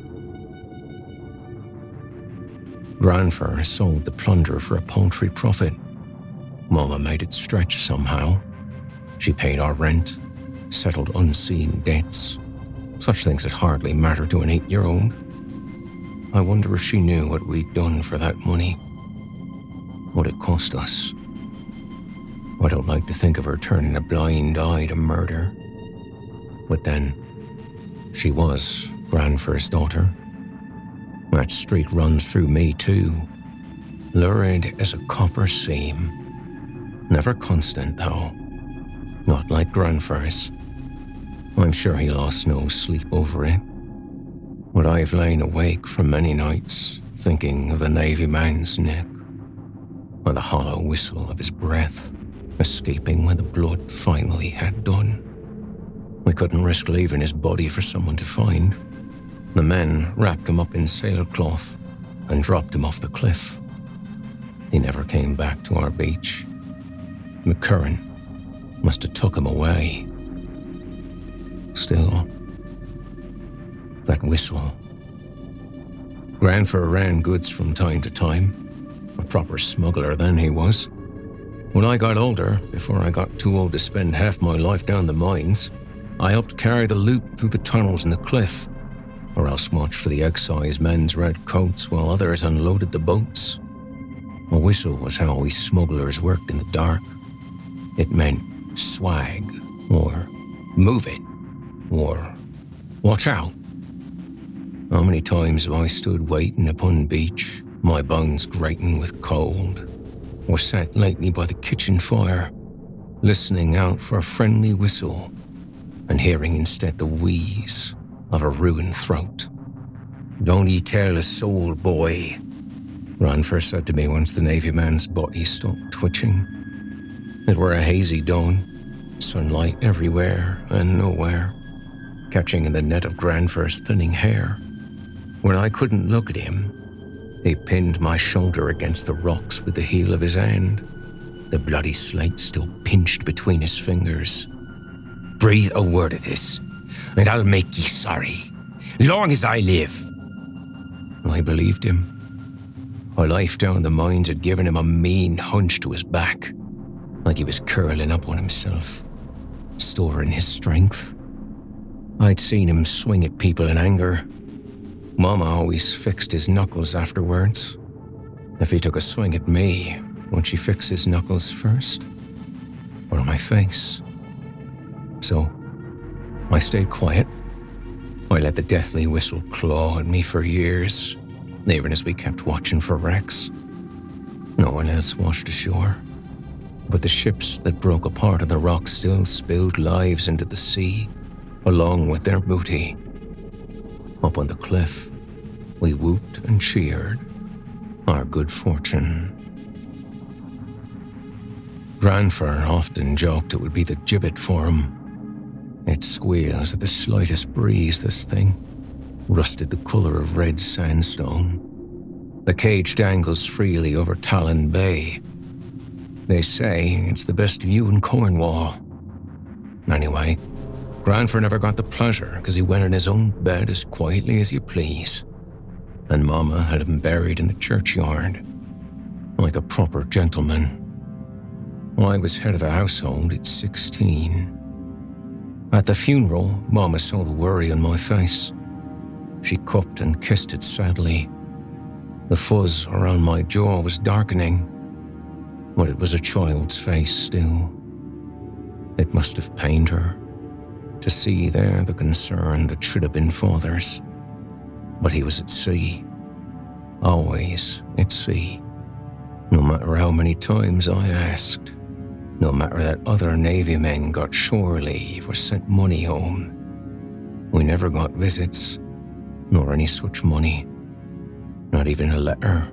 Grandfather sold the plunder for a paltry profit. Mama made it stretch somehow. She paid our rent, settled unseen debts, such things that hardly matter to an eight-year-old. I wonder if she knew what we'd done for that money, what it cost us. I don't like to think of her turning a blind eye to murder. But then, she was Grandfather's daughter. That streak runs through me too, lurid as a copper seam. Never constant, though. Not like Grandfather's. I'm sure he lost no sleep over it. But I've lain awake for many nights, thinking of the Navy man's neck, or the hollow whistle of his breath, escaping when the blood finally had done. We couldn't risk leaving his body for someone to find. The men wrapped him up in sailcloth and dropped him off the cliff. He never came back to our beach. The current must have took him away. Still, that whistle. Grandfather ran goods from time to time, a proper smuggler then he was. When I got older, before I got too old to spend half my life down the mines, I helped carry the loot through the tunnels in the cliff, or else watched for the excise men's red coats while others unloaded the boats. A whistle was how we smugglers worked in the dark. It meant swag, or move it, or watch out. How many times have I stood waiting upon beach, my bones grating with cold, or sat lately by the kitchen fire, listening out for a friendly whistle, and hearing instead the wheeze of a ruined throat. "Don't ye tell a soul, boy," Grandfather said to me once the Navy man's body stopped twitching. It were a hazy dawn, sunlight everywhere and nowhere, catching in the net of Grandfather's thinning hair. When I couldn't look at him, he pinned my shoulder against the rocks with the heel of his hand, the bloody slate still pinched between his fingers. "Breathe a word of this, and I'll make ye sorry, long as I live." I believed him. Our life down the mines had given him a mean hunch to his back, like he was curling up on himself, storing his strength. I'd seen him swing at people in anger. Mama always fixed his knuckles afterwards. If he took a swing at me, would she fix his knuckles first? Or my face? So, I stayed quiet. I let the deathly whistle claw at me for years, even as we kept watching for wrecks. No one else washed ashore. but the ships that broke apart on the rocks still spilled lives into the sea, along with their booty. Up on the cliff, we whooped and cheered our good fortune. Granfer often joked it would be the gibbet for him. It squeals at the slightest breeze, this thing, rusted the colour of red sandstone. The cage dangles freely over Talon Bay. They say it's the best view in Cornwall. Anyway, Granfer never got the pleasure because he went in his own bed as quietly as you please, and Mama had him buried in the churchyard, like a proper gentleman. I was head of a household at sixteen. At the funeral, Mama saw the worry on my face. She cupped and kissed it sadly. The fuzz around my jaw was darkening, but it was a child's face still. It must have pained her to see there the concern that should have been father's. But he was at sea, always at sea. No matter how many times I asked, no matter that other Navy men got shore leave or sent money home, we never got visits, nor any such money, not even a letter.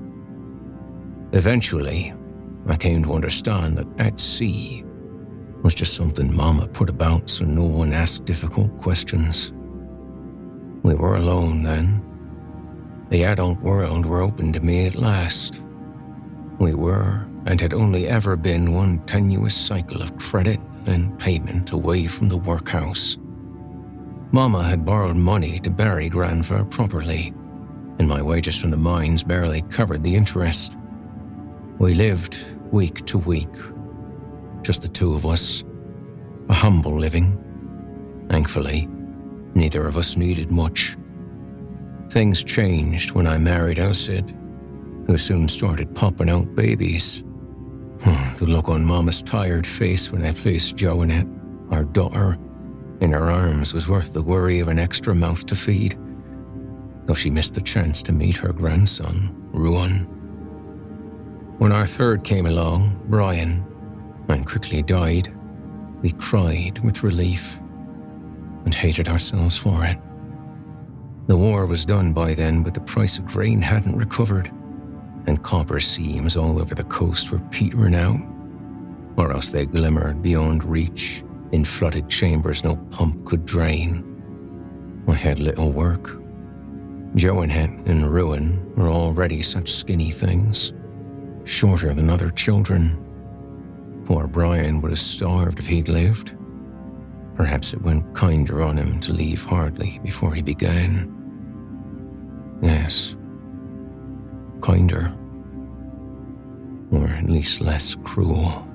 Eventually, I came to understand that at sea was just something Mama put about so no one asked difficult questions. We were alone then. The adult world were open to me at last. We were, and had only ever been, one tenuous cycle of credit and payment away from the workhouse. Mama had borrowed money to bury Granfer properly, and my wages from the mines barely covered the interest. We lived week to week, just the two of us, a humble living. Thankfully, neither of us needed much. Things changed when I married Alcid, who soon started popping out babies. The look on Mama's tired face when I placed Joanette, our daughter, in her arms was worth the worry of an extra mouth to feed, though she missed the chance to meet her grandson, Ruan. When our third came along, Brian, and quickly died, we cried with relief and hated ourselves for it. The war was done by then, but the price of grain hadn't recovered, and copper seams all over the coast were petering out, or else they glimmered beyond reach in flooded chambers no pump could drain. I had little work. Joanette and Ruan were already such skinny things, shorter than other children. Poor Brian would have starved if he'd lived. Perhaps it went kinder on him to leave hardly before he began. Yes, kinder. Or at least less cruel.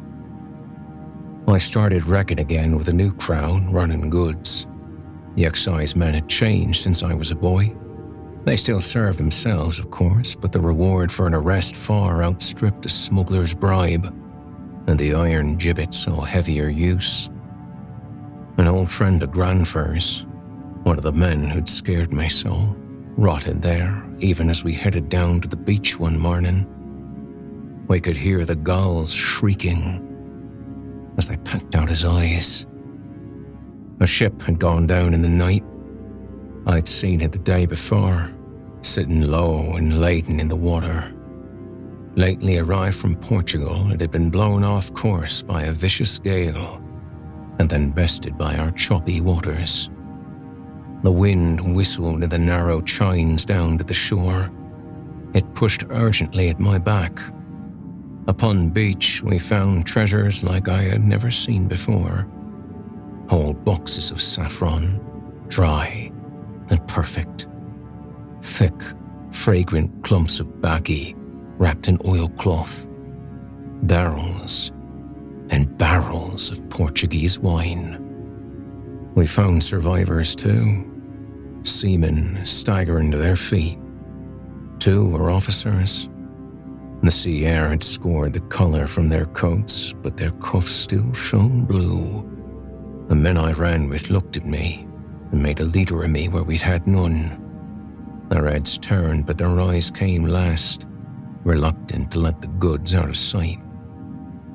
I started wrecking again with a new crowd running goods. The excise men had changed since I was a boy. They still served themselves, of course, but the reward for an arrest far outstripped a smuggler's bribe, and the iron gibbet saw heavier use. An old friend of Granfer's, one of the men who'd scared me so, rotted there even as we headed down to the beach one morning. We could hear the gulls shrieking as they pecked out his eyes. A ship had gone down in the night. I'd seen it the day before, sitting low and laden in the water. Lately arrived from Portugal, it had been blown off course by a vicious gale, and then bested by our choppy waters. The wind whistled in the narrow chines down to the shore. It pushed urgently at my back. Upon beach, we found treasures like I had never seen before. Whole boxes of saffron, dry and perfect. Thick, fragrant clumps of baccy wrapped in oilcloth. Barrels and barrels of Portuguese wine. We found survivors too, seamen staggering to their feet. Two were officers. The sea air had scored the colour from their coats, but their cuffs still shone blue. The men I ran with looked at me and made a leader of me where we'd had none. Their heads turned, but their eyes came last, reluctant to let the goods out of sight.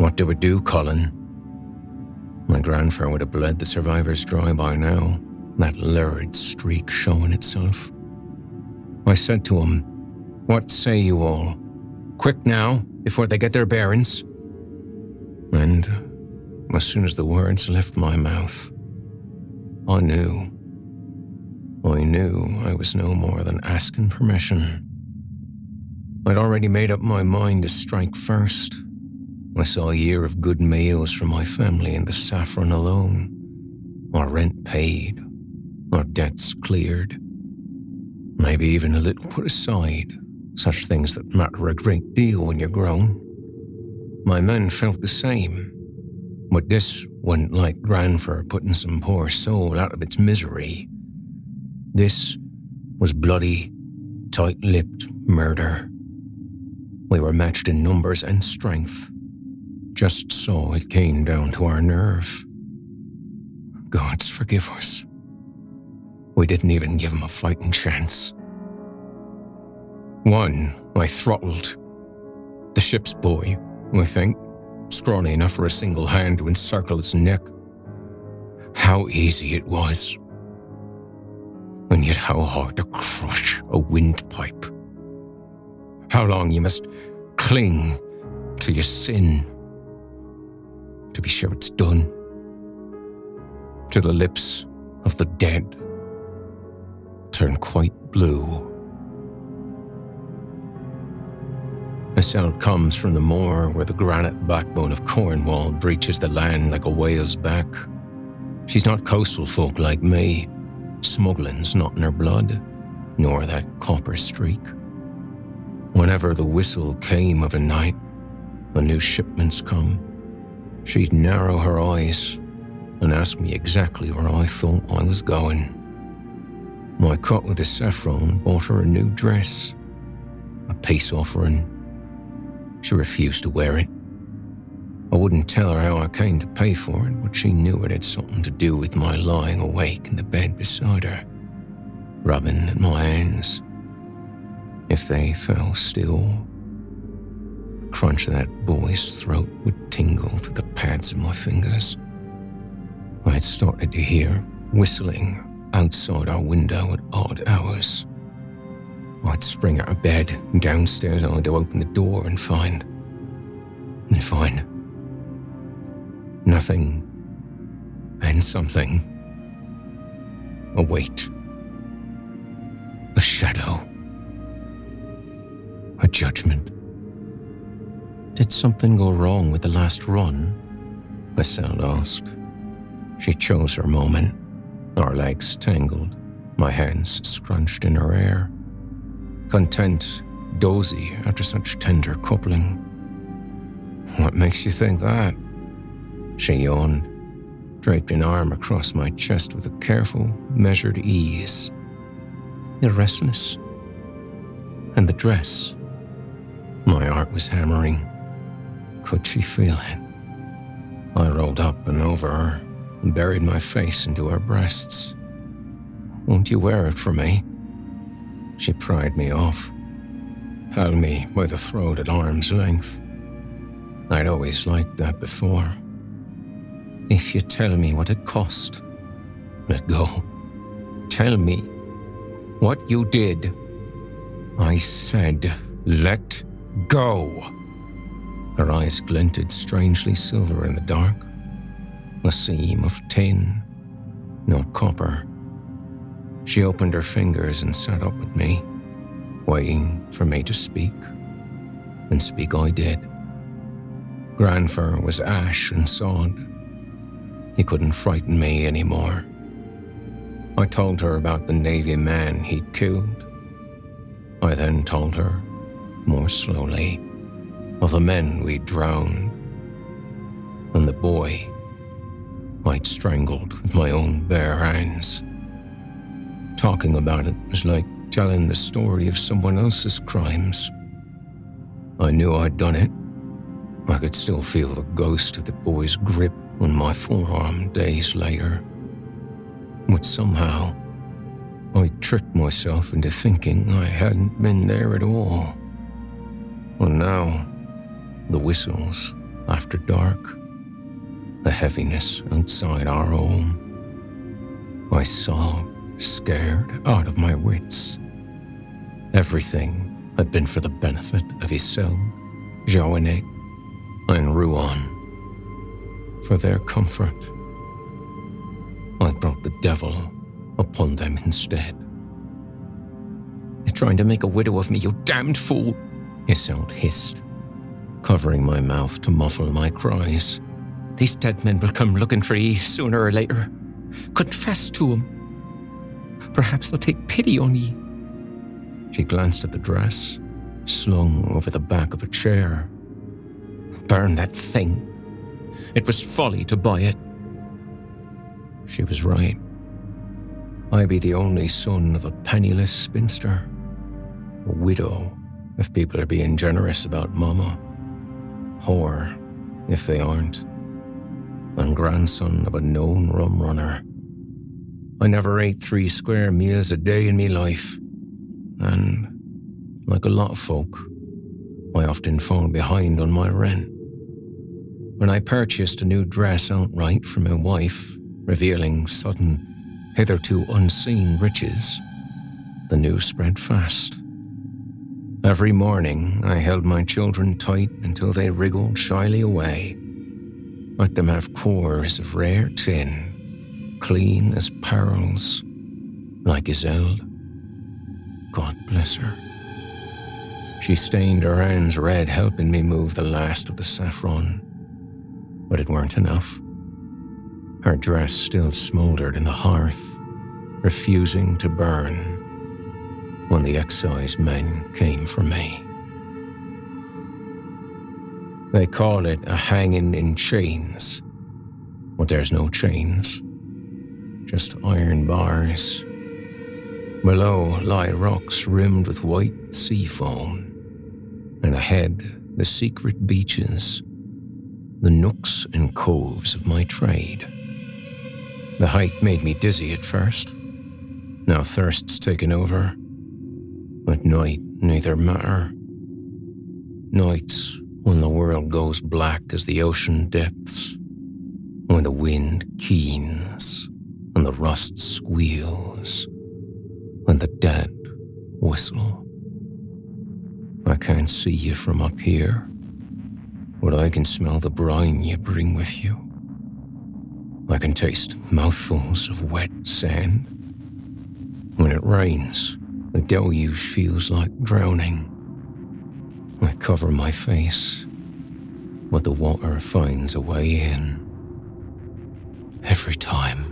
What do we do, Colin? My grandfather would have bled the survivors dry by now, that lurid streak showing itself. I said to him, "What say you all? Quick now, before they get their bearings." And as soon as the words left my mouth, I knew. I knew I was no more than asking permission. I'd already made up my mind to strike first. I saw a year of good meals for my family in the saffron alone, our rent paid, our debts cleared, maybe even a little put aside, such things that matter a great deal when you're grown. My men felt the same, but this wasn't like grandfer putting some poor soul out of its misery. This was bloody, tight-lipped murder. We were matched in numbers and strength, just so it came down to our nerve. Gods forgive us. We didn't even give him a fighting chance. One I throttled. The ship's boy, I think, scrawny enough for a single hand to encircle its neck. How easy it was. And yet how hard to crush a windpipe. How long you must cling to your sin to be sure it's done. To the lips of the dead turn quite blue. A sound comes from the moor where the granite backbone of Cornwall breaches the land like a whale's back. She's not coastal folk like me. Smuggling's not in her blood, nor that copper streak. Whenever the whistle came of a night, a new shipment's come, she'd narrow her eyes and ask me exactly where I thought I was going. My cut with the saffron bought her a new dress, a peace offering. She refused to wear it. I wouldn't tell her how I came to pay for it, but she knew it had something to do with my lying awake in the bed beside her, rubbing at my hands. If they fell still, the crunch of that boy's throat would tingle through the pads of my fingers. I had started to hear whistling outside our window at odd hours. I'd spring out of bed and downstairs only to open the door and find... and find... nothing and something. A weight. A shadow. A judgment. Did something go wrong with the last run? Estelle asked. She chose her moment. Our legs tangled, my hands scrunched in her hair. Content, dozy after such tender coupling. What makes you think that? She yawned, draped an arm across my chest with a careful, measured ease. Your restlessness. And the dress. My heart was hammering. Could she feel it? I rolled up and over her and buried my face into her breasts. Won't you wear it for me? She pried me off, held me by the throat at arm's length. I'd always liked that before. If you tell me what it cost, let go. Tell me what you did. I said, let go. Her eyes glinted strangely silver in the dark, a seam of tin, not copper. She opened her fingers and sat up with me, waiting for me to speak. And speak I did. Grandfer was ash and sod. He couldn't frighten me anymore. I told her about the Navy man he'd killed. I then told her, more slowly, of the men we'd drowned, and the boy I'd strangled with my own bare hands. Talking about it was like telling the story of someone else's crimes. I knew I'd done it. I could still feel the ghost of the boy's grip on my forearm days later. But somehow, I tricked myself into thinking I hadn't been there at all. And now, the whistles, after dark, the heaviness outside our home. I sobbed, scared out of my wits. Everything had been for the benefit of Iselle, Joannet, and Ruan. For their comfort, I brought the devil upon them instead. "You're trying to make a widow of me, you damned fool," Iselle hissed, covering my mouth to muffle my cries. "These dead men will come looking for ye sooner or later. Confess to them. Perhaps they'll take pity on ye." She glanced at the dress, slung over the back of a chair. "Burn that thing. It was folly to buy it." She was right. I be the only son of a penniless spinster, a widow if people are being generous about Mama, whore if they aren't, and grandson of a known rum runner. I never ate three square meals a day in me life, and, like a lot of folk, I often fall behind on my rent. When I purchased a new dress outright for my wife, revealing sudden, hitherto unseen riches, the news spread fast. Every morning, I held my children tight until they wriggled shyly away. Let them have cores of rare tin, clean as pearls, like Iselle. God bless her. She stained her hands red helping me move the last of the saffron, but it weren't enough. Her dress still smouldered in the hearth, refusing to burn when the excise men came for me. They call it a hanging in chains, but there's no chains, just iron bars. Below lie rocks rimmed with white sea foam, and ahead the secret beaches, the nooks and coves of my trade. The height made me dizzy at first. Now thirst's taken over. At night, neither matter. Nights when the world goes black as the ocean depths, when the wind keens and the rust squeals, when the dead whistle. I can't see you from up here, but I can smell the brine you bring with you. I can taste mouthfuls of wet sand. When it rains, the deluge feels like drowning. I cover my face, but the water finds a way in. Every time.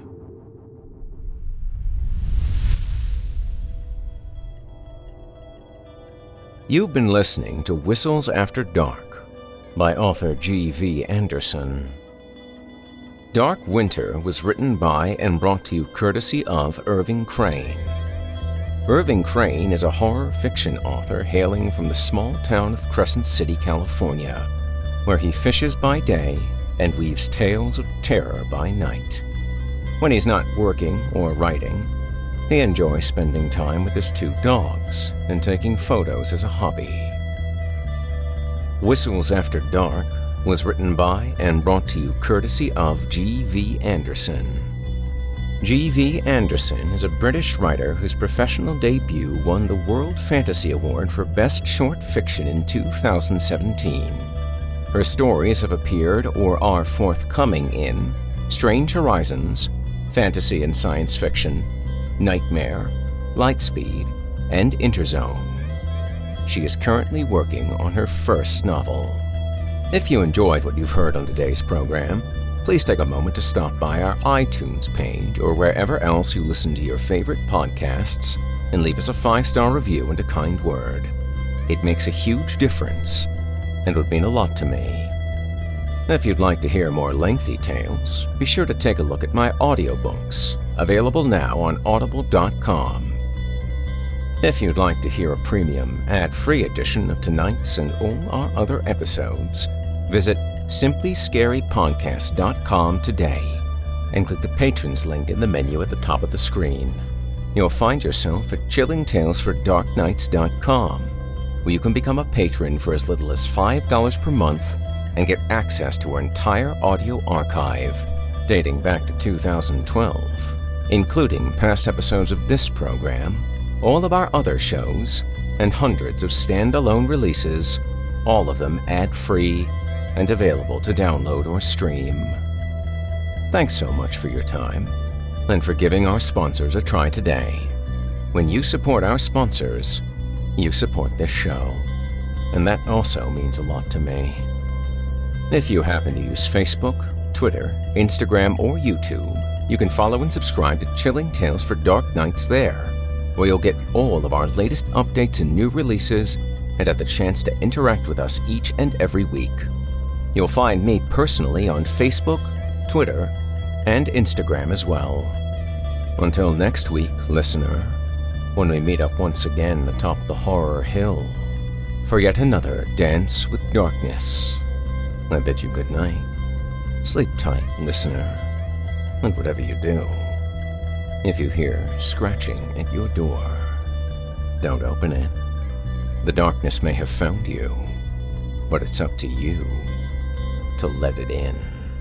You've been listening to Whistles After Dark by author G V Anderson. Dark Winter was written by and brought to you courtesy of Irving Crane. Irving Crane is a horror fiction author hailing from the small town of Crescent City, California, where he fishes by day and weaves tales of terror by night. When he's not working or writing, he enjoys spending time with his two dogs and taking photos as a hobby. Whistles After Dark was written by and brought to you courtesy of G V Anderson. G V Anderson is a British writer whose professional debut won the World Fantasy Award for Best Short Fiction in two thousand seventeen. Her stories have appeared or are forthcoming in Strange Horizons, Fantasy and Science Fiction, Nightmare, Lightspeed, and Interzone. She is currently working on her first novel. If you enjoyed what you've heard on today's program, please take a moment to stop by our iTunes page or wherever else you listen to your favorite podcasts and leave us a five-star review and a kind word. It makes a huge difference and would mean a lot to me. If you'd like to hear more lengthy tales, be sure to take a look at my audiobooks, available now on audible dot com. If you'd like to hear a premium, ad-free edition of tonight's and all our other episodes, visit simply scary podcast dot com today and click the Patrons link in the menu at the top of the screen. You'll find yourself at chilling tales for dark nights dot com, where you can become a patron for as little as five dollars per month and get access to our entire audio archive dating back to two thousand twelve, including past episodes of this program, all of our other shows, and hundreds of standalone releases, all of them ad-free and available to download or stream. Thanks so much for your time and for giving our sponsors a try today. When you support our sponsors, you support this show, and that also means a lot to me. If you happen to use Facebook, Twitter, Instagram, or YouTube, you can follow and subscribe to Chilling Tales for Dark Nights there, where you'll get all of our latest updates and new releases and have the chance to interact with us each and every week. You'll find me personally on Facebook, Twitter, and Instagram as well. Until next week, listener, when we meet up once again atop the Horror Hill for yet another Dance with Darkness, I bid you good night. Sleep tight, listener, and whatever you do, if you hear scratching at your door, don't open it. The darkness may have found you, but it's up to you to let it in.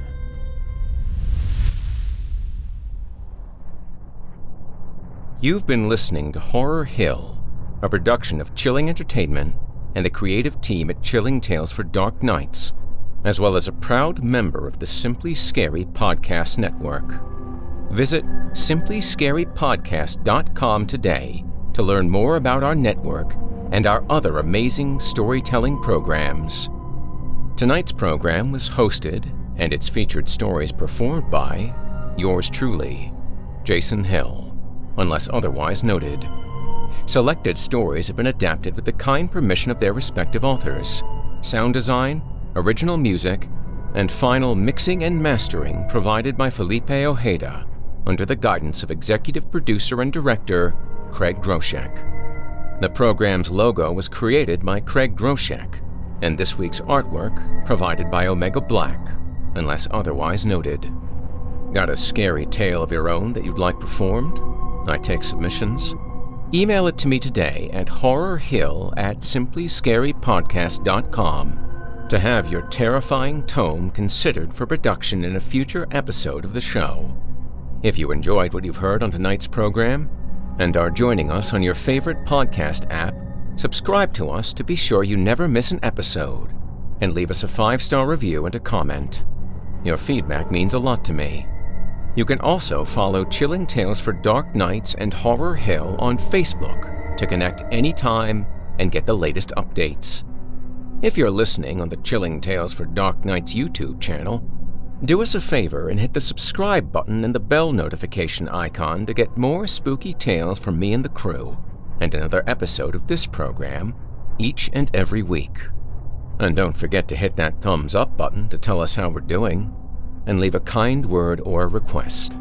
You've been listening to Horror Hill, a production of Chilling Entertainment and the creative team at Chilling Tales for Dark Nights, as well as a proud member of the Simply Scary Podcast Network. Visit simply scary podcast dot com today to learn more about our network and our other amazing storytelling programs. Tonight's program was hosted and its featured stories performed by yours truly, Jason Hill, unless otherwise noted. Selected stories have been adapted with the kind permission of their respective authors. Sound design, original music, and final mixing and mastering provided by Felipe Ojeda under the guidance of executive producer and director Craig Groshek. The program's logo was created by Craig Groshek, and this week's artwork provided by Omega Black, unless otherwise noted. Got a scary tale of your own that you'd like performed? I take submissions. Email it to me today at horrorhill at simply scary podcast dot com to have your terrifying tome considered for production in a future episode of the show. If you enjoyed what you've heard on tonight's program and are joining us on your favorite podcast app, subscribe to us to be sure you never miss an episode, and leave us a five-star review and a comment. Your feedback means a lot to me. You can also follow Chilling Tales for Dark Nights and Horror Hill on Facebook to connect anytime and get the latest updates. If you're listening on the Chilling Tales for Dark Nights YouTube channel, do us a favor and hit the subscribe button and the bell notification icon to get more spooky tales from me and the crew, and another episode of this program each and every week. And don't forget to hit that thumbs up button to tell us how we're doing, and leave a kind word or a request.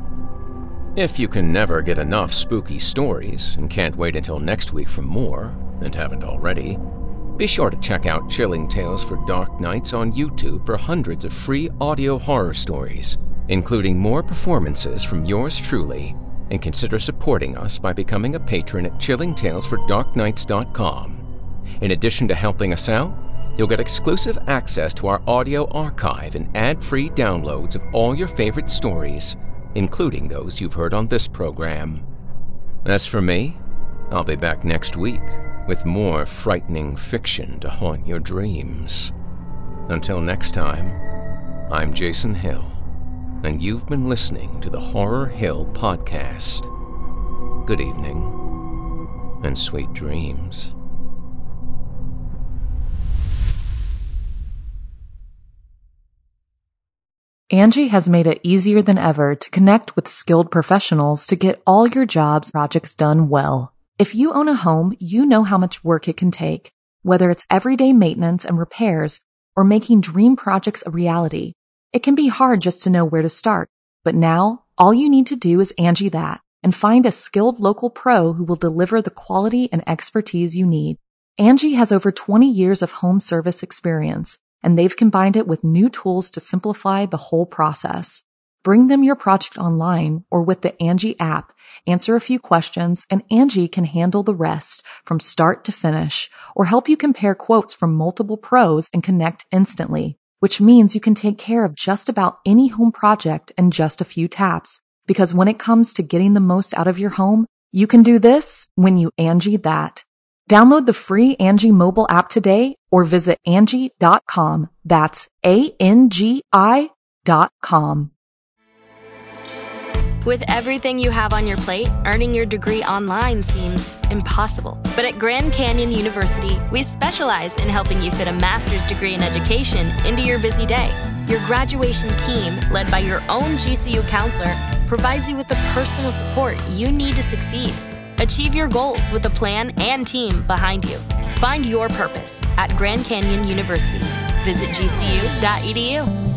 If you can never get enough spooky stories and can't wait until next week for more, and haven't already, be sure to check out Chilling Tales for Dark Nights on YouTube for hundreds of free audio horror stories, including more performances from yours truly, and consider supporting us by becoming a patron at chilling tales for dark nights dot com. In addition to helping us out, you'll get exclusive access to our audio archive and ad-free downloads of all your favorite stories, including those you've heard on this program. As for me, I'll be back next week with more frightening fiction to haunt your dreams. Until next time, I'm Jason Hill, and you've been listening to the Horror Hill Podcast. Good evening, and sweet dreams. Angie has made it easier than ever to connect with skilled professionals to get all your jobs projects done well. If you own a home, you know how much work it can take, whether it's everyday maintenance and repairs or making dream projects a reality. It can be hard just to know where to start, but now all you need to do is Angie that and find a skilled local pro who will deliver the quality and expertise you need. Angie has over twenty years of home service experience, and they've combined it with new tools to simplify the whole process. Bring them your project online or with the Angie app, answer a few questions, and Angie can handle the rest from start to finish or help you compare quotes from multiple pros and connect instantly. which means you can take care of just about any home project in just a few taps. Because when it comes to getting the most out of your home, you can do this when you Angie that. Download the free Angie mobile app today or visit Angie dot com. That's A N G I dot com. With everything you have on your plate, earning your degree online seems impossible. But at Grand Canyon University, we specialize in helping you fit a master's degree in education into your busy day. Your graduation team, led by your own G C U counselor, provides you with the personal support you need to succeed. Achieve your goals with a plan and team behind you. Find your purpose at Grand Canyon University. Visit G C U dot E D U.